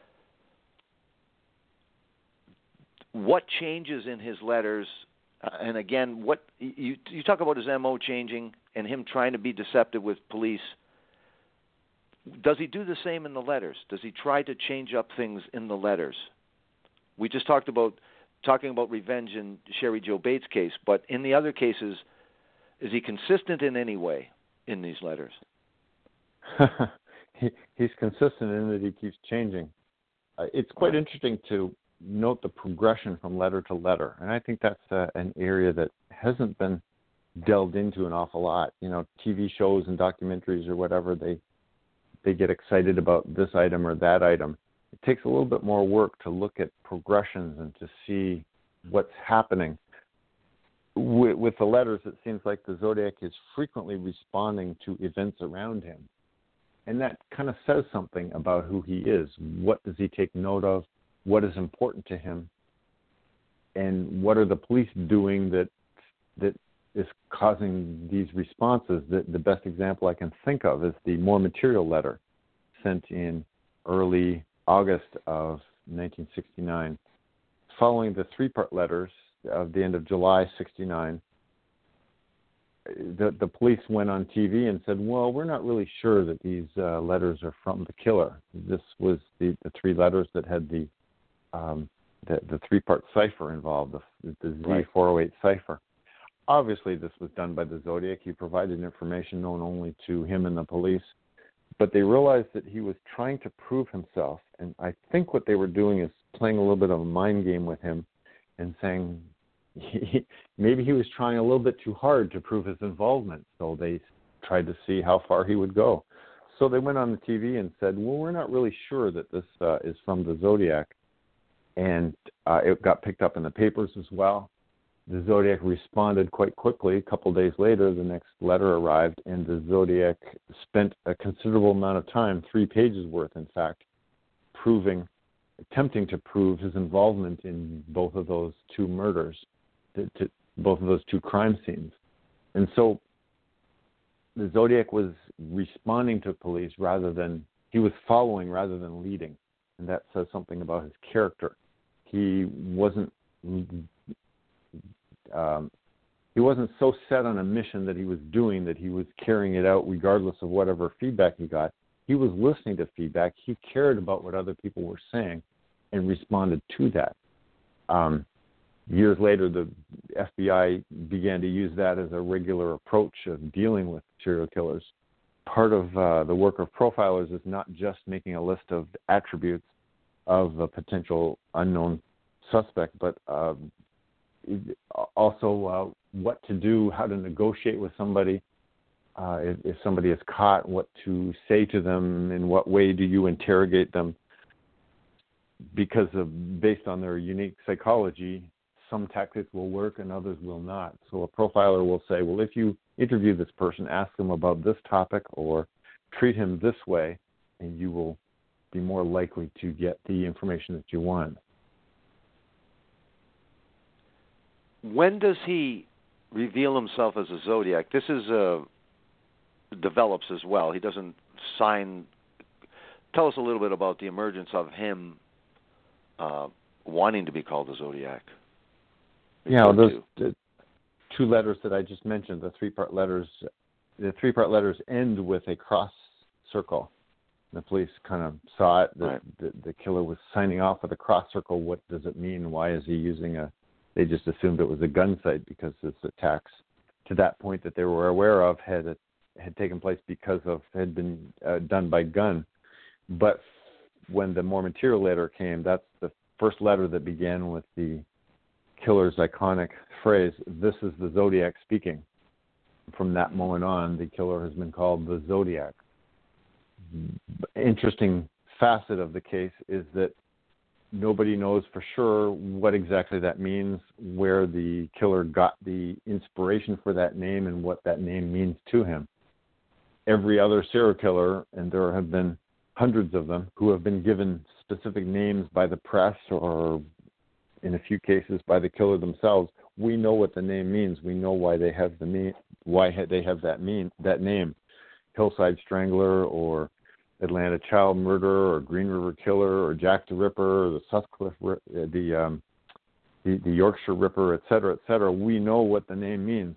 What changes in his letters? And again, what you talk about his MO changing and him trying to be deceptive with police. Does he do the same in the letters? Does he try to change up things in the letters? We just talking about revenge in Sherry Jo Bates' case, but in the other cases, is he consistent in any way in these letters? He's consistent in that he keeps changing. It's quite interesting to note the progression from letter to letter, and I think that's an area that hasn't been delved into an awful lot. TV shows and documentaries or whatever, they get excited about this item or that item. It takes a little bit more work to look at progressions and to see what's happening. With the letters, it seems like the Zodiac is frequently responding to events around him. And that kind of says something about who he is. What does he take note of? What is important to him? And what are the police doing that is causing these responses? The best example I can think of is the More Material letter sent in early August of 1969. Following the three-part letters of the end of July 69, the police went on TV and said, well, we're not really sure that these letters are from the killer. This was the three letters that had the the three-part cipher involved, the Right. Z408 cipher. Obviously, this was done by the Zodiac. He provided information known only to him and the police, but they realized that he was trying to prove himself, and I think what they were doing is playing a little bit of a mind game with him and saying maybe he was trying a little bit too hard to prove his involvement, so they tried to see how far he would go. So they went on the TV and said, well, we're not really sure that this is from the Zodiac, and it got picked up in the papers as well. The Zodiac responded quite quickly. A couple of days later, the next letter arrived, and the Zodiac spent a considerable amount of time, 3 pages worth, in fact, attempting to prove his involvement in both of those 2 murders, both of those 2 crime scenes. And so the Zodiac was responding to police he was following rather than leading. And that says something about his character. He wasn't so set on a mission that he was doing that he was carrying it out regardless of whatever feedback he got. He was listening to feedback. He cared about what other people were saying and responded to that. Years later, the FBI began to use that as a regular approach of dealing with serial killers. Part of the work of profilers is not just making a list of attributes of a potential unknown suspect, but also what to do, how to negotiate with somebody. If somebody is caught, what to say to them, in what way do you interrogate them? Because based on their unique psychology, some tactics will work and others will not. So a profiler will say, well, if you interview this person, ask them about this topic or treat him this way, and you will be more likely to get the information that you want. When does he reveal himself as a Zodiac? This is develops as well. He doesn't sign. Tell us a little bit about the emergence of him wanting to be called the Zodiac. Yeah, the 2 letters that I just mentioned, the 3-part letters. The 3-part letters end with a cross circle. The police kind of saw it. The killer was signing off with a cross circle. What does it mean? Why is he using They just assumed it was a gun site because his attacks to that point that they were aware of had taken place had been done by gun. But when the more material letter came, that's the first letter that began with the killer's iconic phrase, "This is the Zodiac speaking." From that moment on, the killer has been called the Zodiac. Interesting facet of the case is that nobody knows for sure what exactly that means, where the killer got the inspiration for that name and what that name means to him. Every other serial killer, and there have been hundreds of them, who have been given specific names by the press or in a few cases by the killer themselves, we know what the name means. We know why they have that name. Hillside Strangler or Atlanta Child Murderer or Green River Killer or Jack the Ripper or the Sutcliffe, the Yorkshire Ripper, et cetera, we know what the name means.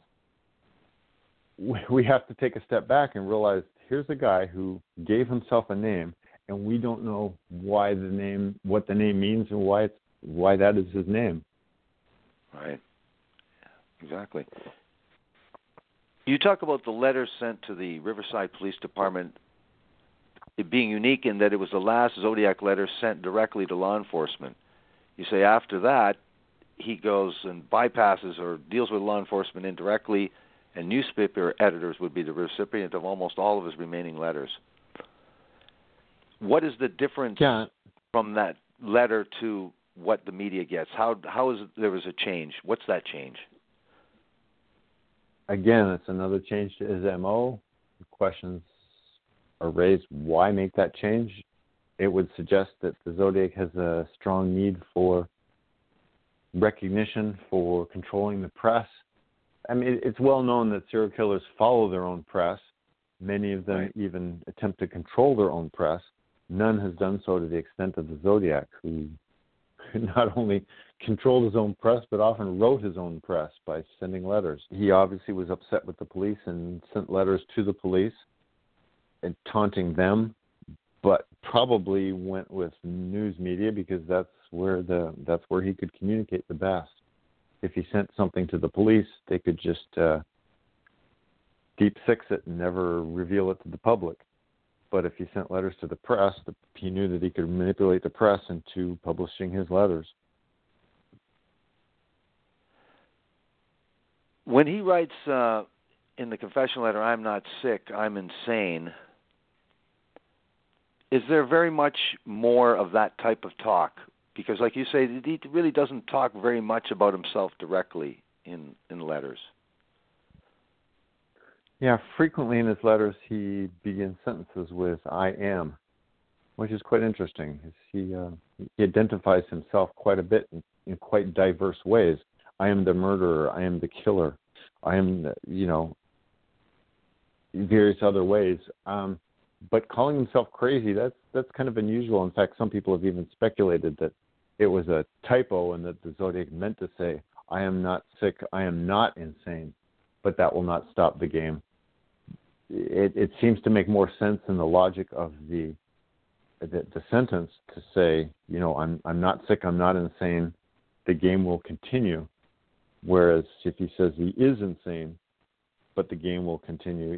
We have to take a step back and realize here's a guy who gave himself a name, and we don't know what the name means and why that is his name. Right. Exactly. You talk about the letter sent to the Riverside Police Department, it being unique in that it was the last Zodiac letter sent directly to law enforcement. You say after that, he goes and bypasses or deals with law enforcement indirectly, and newspaper editors would be the recipient of almost all of his remaining letters. What is the difference from that letter to what the media gets? How is it there was a change? What's that change? Again, it's another change to his MO. The questions are raised, why make that change? It would suggest that the Zodiac has a strong need for recognition, for controlling the press. I mean, it's well known that serial killers follow their own press. Many of them even attempt to control their own press. None has done so to the extent of the Zodiac, who not only controlled his own press, but often wrote his own press by sending letters. He obviously was upset with the police and sent letters to the police and taunting them, but probably went with news media because that's where he could communicate the best. If he sent something to the police, they could just deep six it and never reveal it to the public. But if he sent letters to the press, he knew that he could manipulate the press into publishing his letters. When he writes in the confession letter, "I'm not sick, I'm insane," is there very much more of that type of talk? Because, like you say, he really doesn't talk very much about himself directly in letters. Yeah, frequently in his letters he begins sentences with "I am," which is quite interesting. He identifies himself quite a bit in quite diverse ways. I am the murderer. I am the killer. I am, various other ways. But calling himself crazy, that's kind of unusual. In fact, some people have even speculated that it was a typo and that the Zodiac meant to say, "I am not sick, I am not insane," but that will not stop the game. It seems to make more sense in the logic of the sentence to say, I'm not sick, I'm not insane, the game will continue. Whereas if he says he is insane, but the game will continue,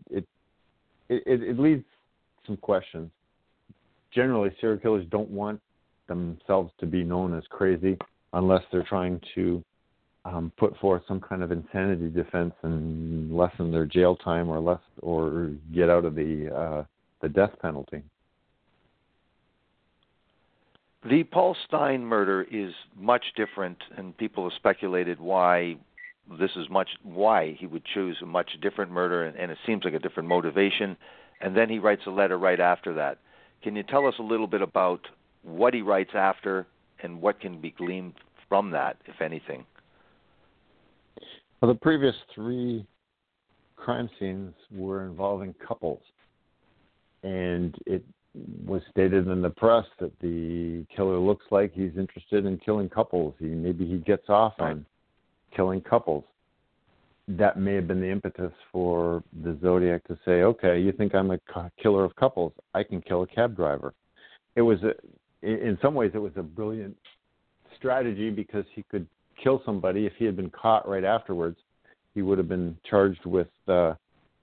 it leads some questions. Generally, serial killers don't want themselves to be known as crazy unless they're trying to put forth some kind of insanity defense and lessen their jail time or get out of the death penalty. The Paul Stine murder is much different, and people have speculated why he would choose a much different murder, and it seems like a different motivation. And then he writes a letter right after that. Can you tell us a little bit about what he writes after and what can be gleaned from that, if anything? Well, the previous 3 crime scenes were involving couples, and it was stated in the press that the killer looks like he's interested in killing couples. Maybe he gets off on killing couples. That may have been the impetus for the Zodiac to say, "Okay, you think I'm a killer of couples? I can kill a cab driver." It was, in some ways, it was a brilliant strategy because he could kill somebody. If he had been caught right afterwards, he would have been charged with a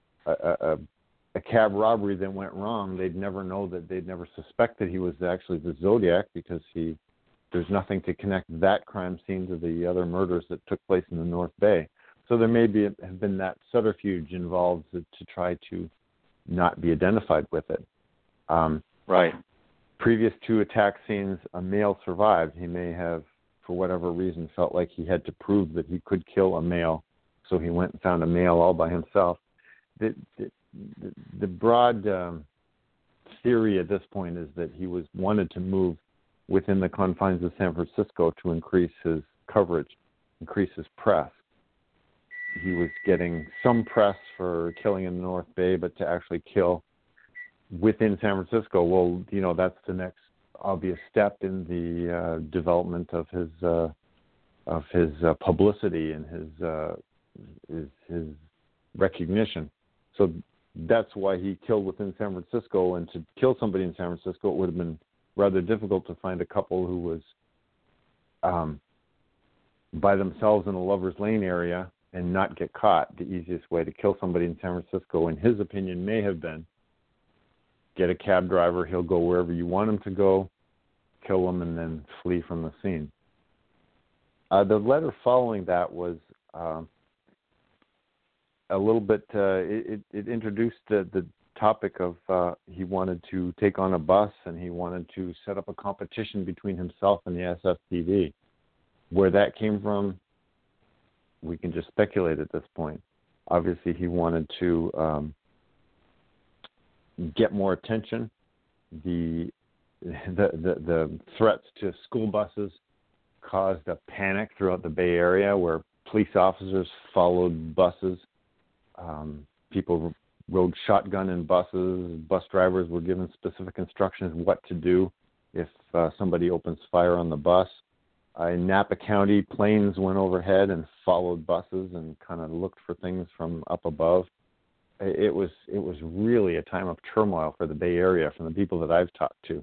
cab robbery that went wrong. They'd never know that. They'd never suspect that he was actually the Zodiac because there's nothing to connect that crime scene to the other murders that took place in the North Bay. So there may have been that subterfuge involved to try to not be identified with it. Right. Previous 2 attack scenes, a male survived. He may have, for whatever reason, felt like he had to prove that he could kill a male, so he went and found a male all by himself. The broad theory at this point is that he wanted to move within the confines of San Francisco to increase his coverage, increase his press. He was getting some press for killing in the North Bay, but to actually kill within San Francisco, well, that's the next obvious step in the development of his publicity and his recognition. So that's why he killed within San Francisco. And to kill somebody in San Francisco, it would have been rather difficult to find a couple who was by themselves in a Lover's Lane area and not get caught. The easiest way to kill somebody in San Francisco, in his opinion, may have been get a cab driver. He'll go wherever you want him to go, kill him, and then flee from the scene. The letter following that was a little bit, it introduced the topic of he wanted to take on a bus and he wanted to set up a competition between himself and the SFTV. Where that came from, we can just speculate at this point. Obviously, he wanted to get more attention. The threats to school buses caused a panic throughout the Bay Area where police officers followed buses. People rode shotgun in buses. Bus drivers were given specific instructions what to do if somebody opens fire on the bus. In Napa County, planes went overhead and followed buses and kind of looked for things from up above. it was really a time of turmoil for the Bay Area from the people that I've talked to.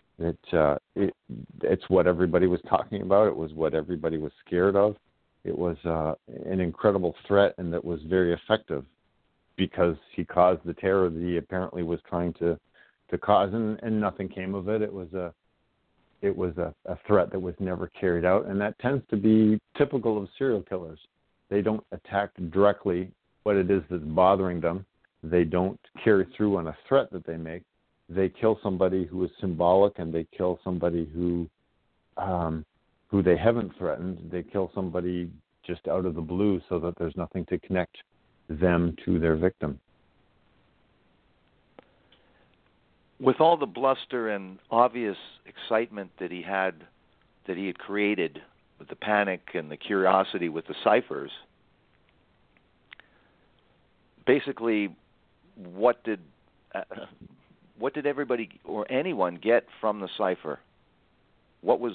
It's what everybody was talking about. It was what everybody was scared of. It was an incredible threat, and that was very effective because he caused the terror that he apparently was trying to cause, and nothing came of it. It was a threat that was never carried out, and that tends to be typical of serial killers. They don't attack directly what it is that's bothering them. They don't carry through on a threat that they make. They kill somebody who is symbolic, and they kill somebody who they haven't threatened. They kill somebody just out of the blue so that there's nothing to connect them to their victim. With all the bluster and obvious excitement that he had created, with the panic and the curiosity with the ciphers, basically, what did everybody or anyone get from the cipher? What was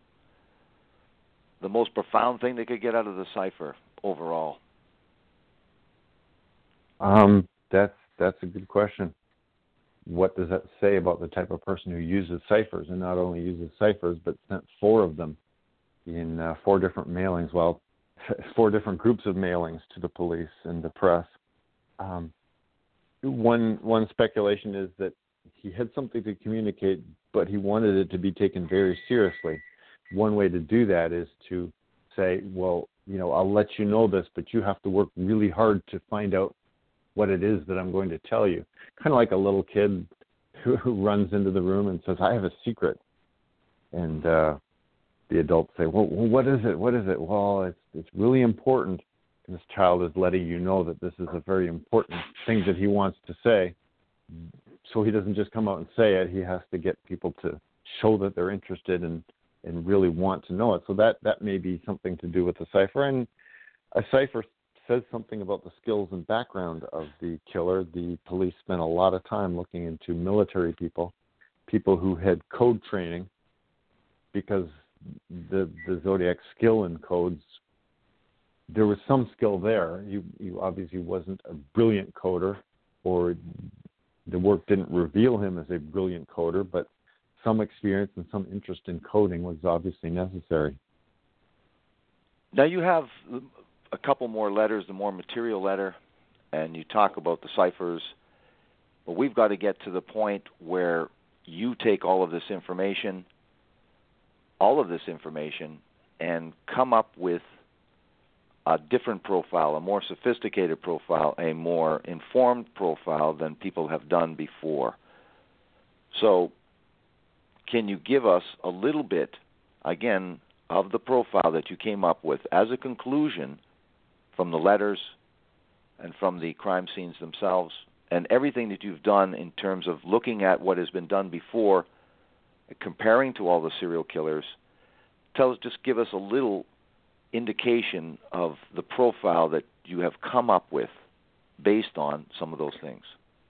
the most profound thing they could get out of the cipher overall? That's a good question. What does that say about the type of person who uses ciphers, and not only uses ciphers, but sent 4 of them in 4 different mailings, 4 different groups of mailings to the police and the press. One speculation is that he had something to communicate, but he wanted it to be taken very seriously. One way to do that is to say, well, I'll let you know this, but you have to work really hard to find out what it is that I'm going to tell you. Kind of like a little kid who runs into the room and says, I have a secret. And the adults say, well, what is it? What is it? Well, it's really important. And this child is letting you know that this is a very important thing that he wants to say. So he doesn't just come out and say it. He has to get people to show that they're interested and really want to know it. So that may be something to do with the cipher. And a cipher says something about the skills and background of the killer. The police spent a lot of time looking into military people who had code training, because the Zodiac skill in codes, there was some skill there. You obviously wasn't a brilliant coder, or the work didn't reveal him as a brilliant coder, but some experience and some interest in coding was obviously necessary. Now you have a couple more letters, the more material letter, and you talk about the ciphers. But we've got to get to the point where you take all of this information, and come up with a different profile, a more sophisticated profile, a more informed profile than people have done before. So can you give us a little bit, again, of the profile that you came up with as a conclusion from the letters and from the crime scenes themselves, and everything that you've done in terms of looking at what has been done before, comparing to all the serial killers? Just give us a little indication of the profile that you have come up with based on some of those things.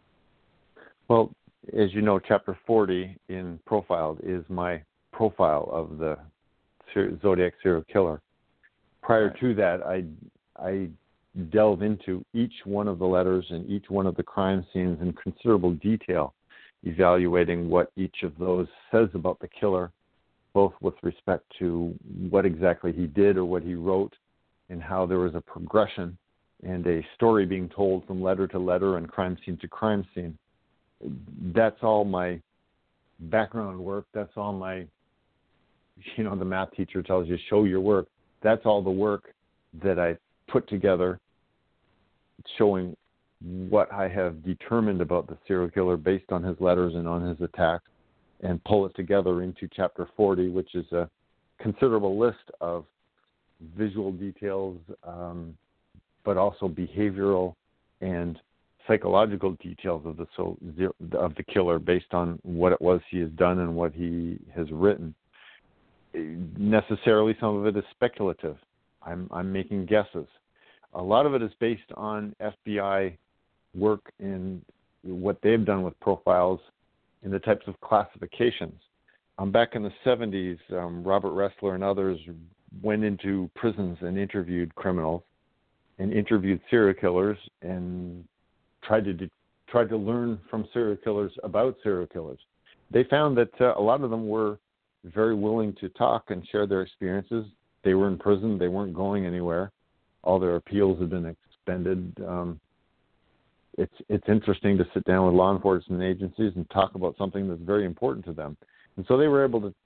Well, as you know, Chapter 40 in Profiled is my profile of the Zodiac serial killer. Prior to that, I delve into each one of the letters and each one of the crime scenes in considerable detail, evaluating what each of those says about the killer, both with respect to what exactly he did or what he wrote, and how there was a progression and a story being told from letter to letter and crime scene to crime scene. That's all my background work. That's all my, the math teacher tells you, show your work. That's all the work that I put together, showing what I have determined about the serial killer based on his letters and on his attacks, and pull it together into Chapter 40, which is a considerable list of visual details, but also behavioral and psychological details of the killer based on what it was he has done and what he has written. Necessarily, some of it is speculative. I'm making guesses. A lot of it is based on FBI work and what they've done with profiles and the types of classifications. Back in the 70s, Robert Ressler and others went into prisons and interviewed criminals and interviewed serial killers and tried to learn from serial killers about serial killers. They found that a lot of them were very willing to talk and share their experiences. They were in prison. They weren't going anywhere. All their appeals had been expended. It's interesting to sit down with law enforcement agencies and talk about something that's very important to them. And so they were able to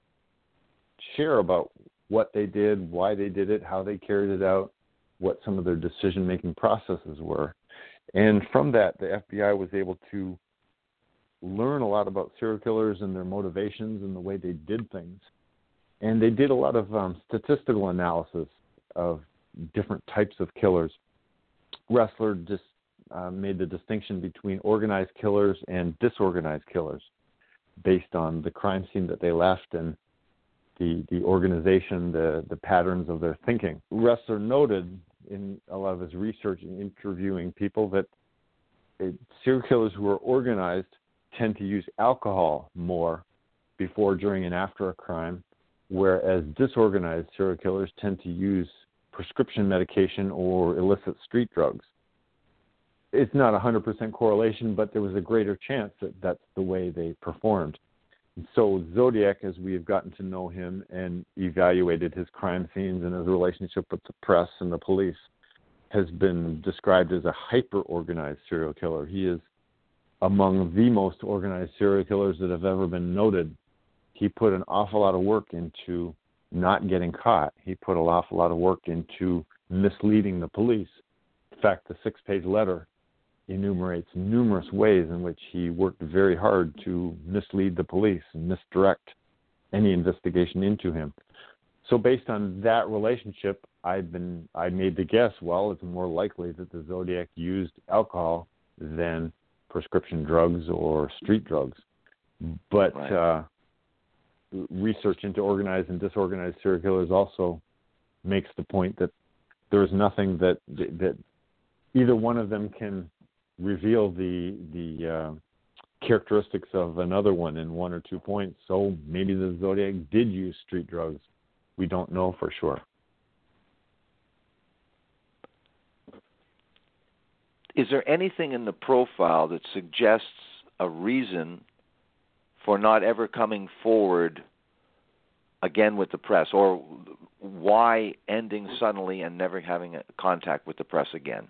share about what they did, why they did it, how they carried it out, what some of their decision-making processes were. And from that, the FBI was able to learn a lot about serial killers and their motivations and the way they did things. And they did a lot of statistical analysis of different types of killers. Ressler just made the distinction between organized killers and disorganized killers based on the crime scene that they left and the organization, the patterns of their thinking. Ressler noted in a lot of his research and interviewing people that serial killers who are organized tend to use alcohol more before, during, and after a crime, whereas disorganized serial killers tend to use prescription medication or illicit street drugs. It's not 100% correlation, but there was a greater chance that that's the way they performed. And so Zodiac, as we have gotten to know him and evaluated his crime scenes and his relationship with the press and the police, has been described as a hyper-organized serial killer. He is among the most organized serial killers that have ever been noted. He put an awful lot of work into not getting caught. He put an awful lot of work into misleading the police. In fact, the 6-page letter enumerates numerous ways in which he worked very hard to mislead the police and misdirect any investigation into him. So based on that relationship, I made the guess, well, it's more likely that the Zodiac used alcohol than prescription drugs or street drugs. But right. Research into organized and disorganized serial killers also makes the point that there is nothing that either one of them can reveal the characteristics of another one in 1 or 2 points. So maybe the Zodiac did use street drugs. We don't know for sure. Is there anything in the profile that suggests a reason for not ever coming forward again with the press, or why ending suddenly and never having contact with the press again?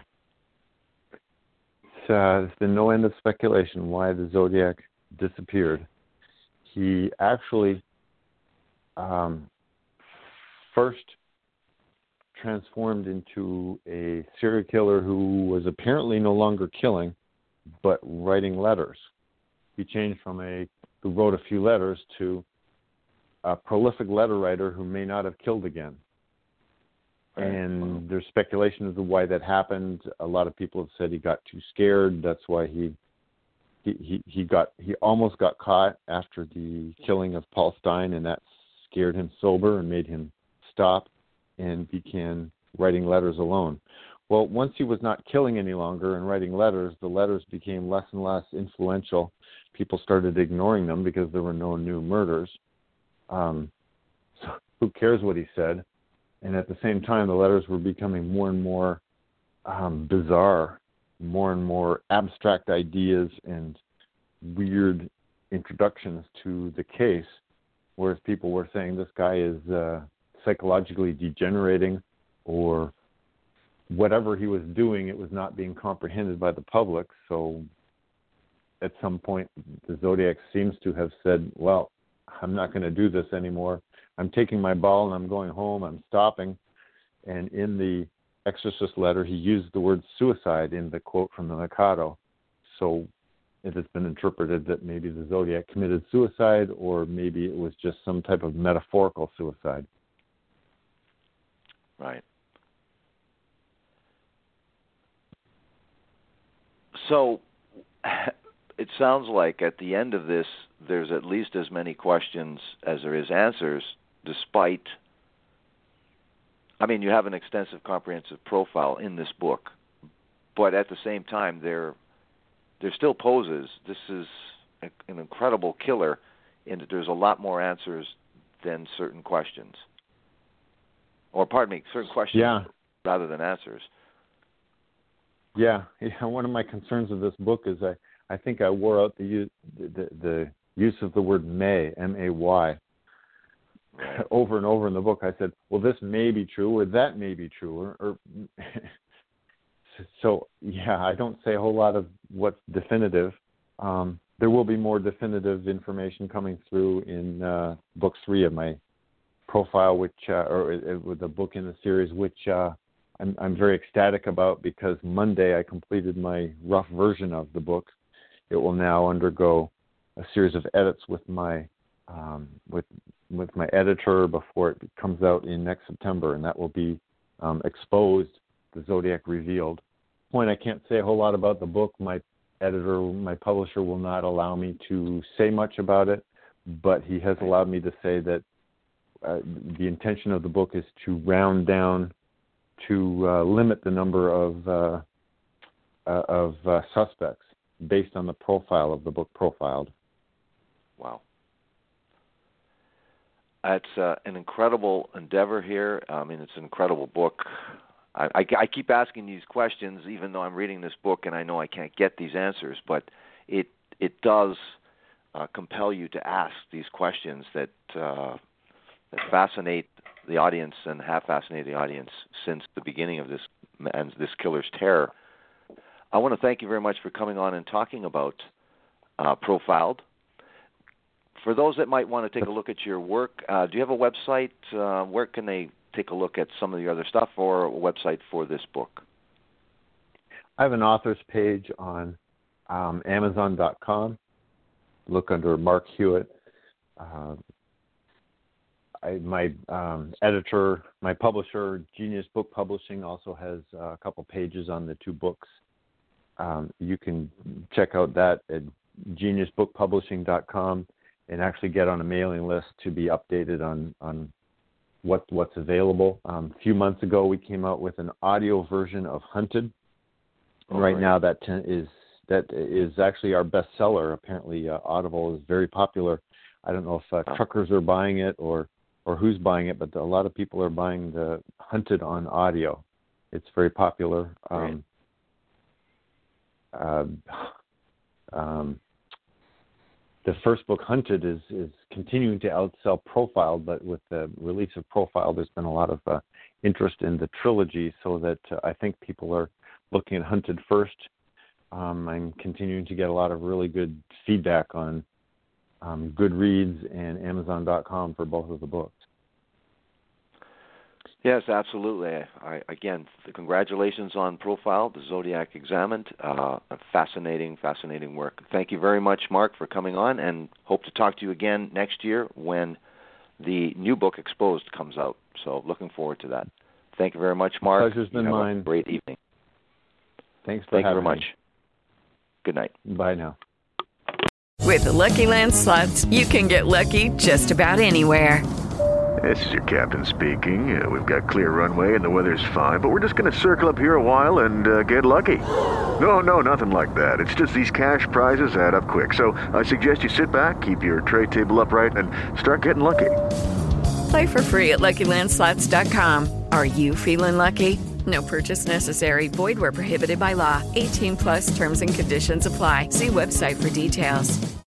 There's been no end of speculation why the Zodiac disappeared. He actually first transformed into a serial killer who was apparently no longer killing, but writing letters. He changed from who wrote a few letters to a prolific letter writer who may not have killed again. And there's speculation as to why that happened. A lot of people have said he got too scared. That's why he almost got caught after the killing of Paul Stine, and that scared him sober and made him stop and began writing letters alone. Well, once he was not killing any longer and writing letters, the letters became less and less influential. People started ignoring them because there were no new murders. So who cares what he said? And at the same time, the letters were becoming more and more bizarre, more and more abstract ideas and weird introductions to the case, whereas people were saying this guy is psychologically degenerating, or whatever he was doing, it was not being comprehended by the public. So at some point, the Zodiac seems to have said, well, I'm not going to do this anymore. I'm taking my ball and I'm going home. I'm stopping. And in the Exorcist letter, he used the word suicide in the quote from the Mikado. So it has been interpreted that maybe the Zodiac committed suicide, or maybe it was just some type of metaphorical suicide. Right. So it sounds like at the end of this, there's at least as many questions as there is answers, despite, I mean, you have an extensive, comprehensive profile in this book, but at the same time, there still poses, this is an incredible killer, in that there's a lot more answers than certain questions. Or, pardon me, certain questions rather than answers. Yeah. One of my concerns with this book is I think I wore out the use of the word may, M-A-Y, over and over in the book. I said, well, this may be true, or that may be true, or so, yeah, I don't say a whole lot of what's definitive. There will be more definitive information coming through in book 3 of my profile, which with the book in the series, which I'm very ecstatic about, because Monday I completed my rough version of the book. It will now undergo a series of edits with my with my editor before it comes out in next September, and that will be exposed, the Zodiac Revealed. Point, I can't say a whole lot about the book. My editor, my publisher, will not allow me to say much about it, but he has allowed me to say that the intention of the book is to round down, to limit the number of suspects based on the profile of the book profiled. Wow. It's an incredible endeavor here. I mean, it's an incredible book. I keep asking these questions, even though I'm reading this book and I know I can't get these answers, but it does compel you to ask these questions that fascinate the audience and have fascinated the audience since the beginning of this killer's terror. I want to thank you very much for coming on and talking about Profiled. For those that might want to take a look at your work, do you have a website? Where can they take a look at some of the other stuff, or a website for this book? I have an author's page on Amazon.com. Look under Mark Hewitt. My editor, my publisher, Genius Book Publishing, also has a couple pages on the 2 books. You can check out that at geniusbookpublishing.com and actually get on a mailing list to be updated on what's available. A few months ago, we came out with an audio version of Hunted. Right now, that is actually our bestseller. Apparently, Audible is very popular. I don't know if truckers are buying it or who's buying it, but a lot of people are buying the Hunted on audio. It's very popular. The first book, Hunted, is continuing to outsell Profiled, but with the release of Profiled, there's been a lot of interest in the trilogy, so that I think people are looking at Hunted first. I'm continuing to get a lot of really good feedback on Goodreads and Amazon.com for both of the books. Yes, absolutely. Again, congratulations on Profile, The Zodiac Examined. A fascinating work. Thank you very much, Mark, for coming on, and hope to talk to you again next year when the new book, Exposed, comes out. So looking forward to that. Thank you very much, Mark. Pleasure's been mine. A great evening. Thanks for having me. Thank you very much. Good night. Bye now. With the Lucky Land Slots, you can get lucky just about anywhere. This is your captain speaking. We've got clear runway and the weather's fine, but we're just going to circle up here a while and get lucky. No, nothing like that. It's just these cash prizes add up quick. So I suggest you sit back, keep your tray table upright, and start getting lucky. Play for free at LuckyLandSlots.com. Are you feeling lucky? No purchase necessary. Void where prohibited by law. 18+ terms and conditions apply. See website for details.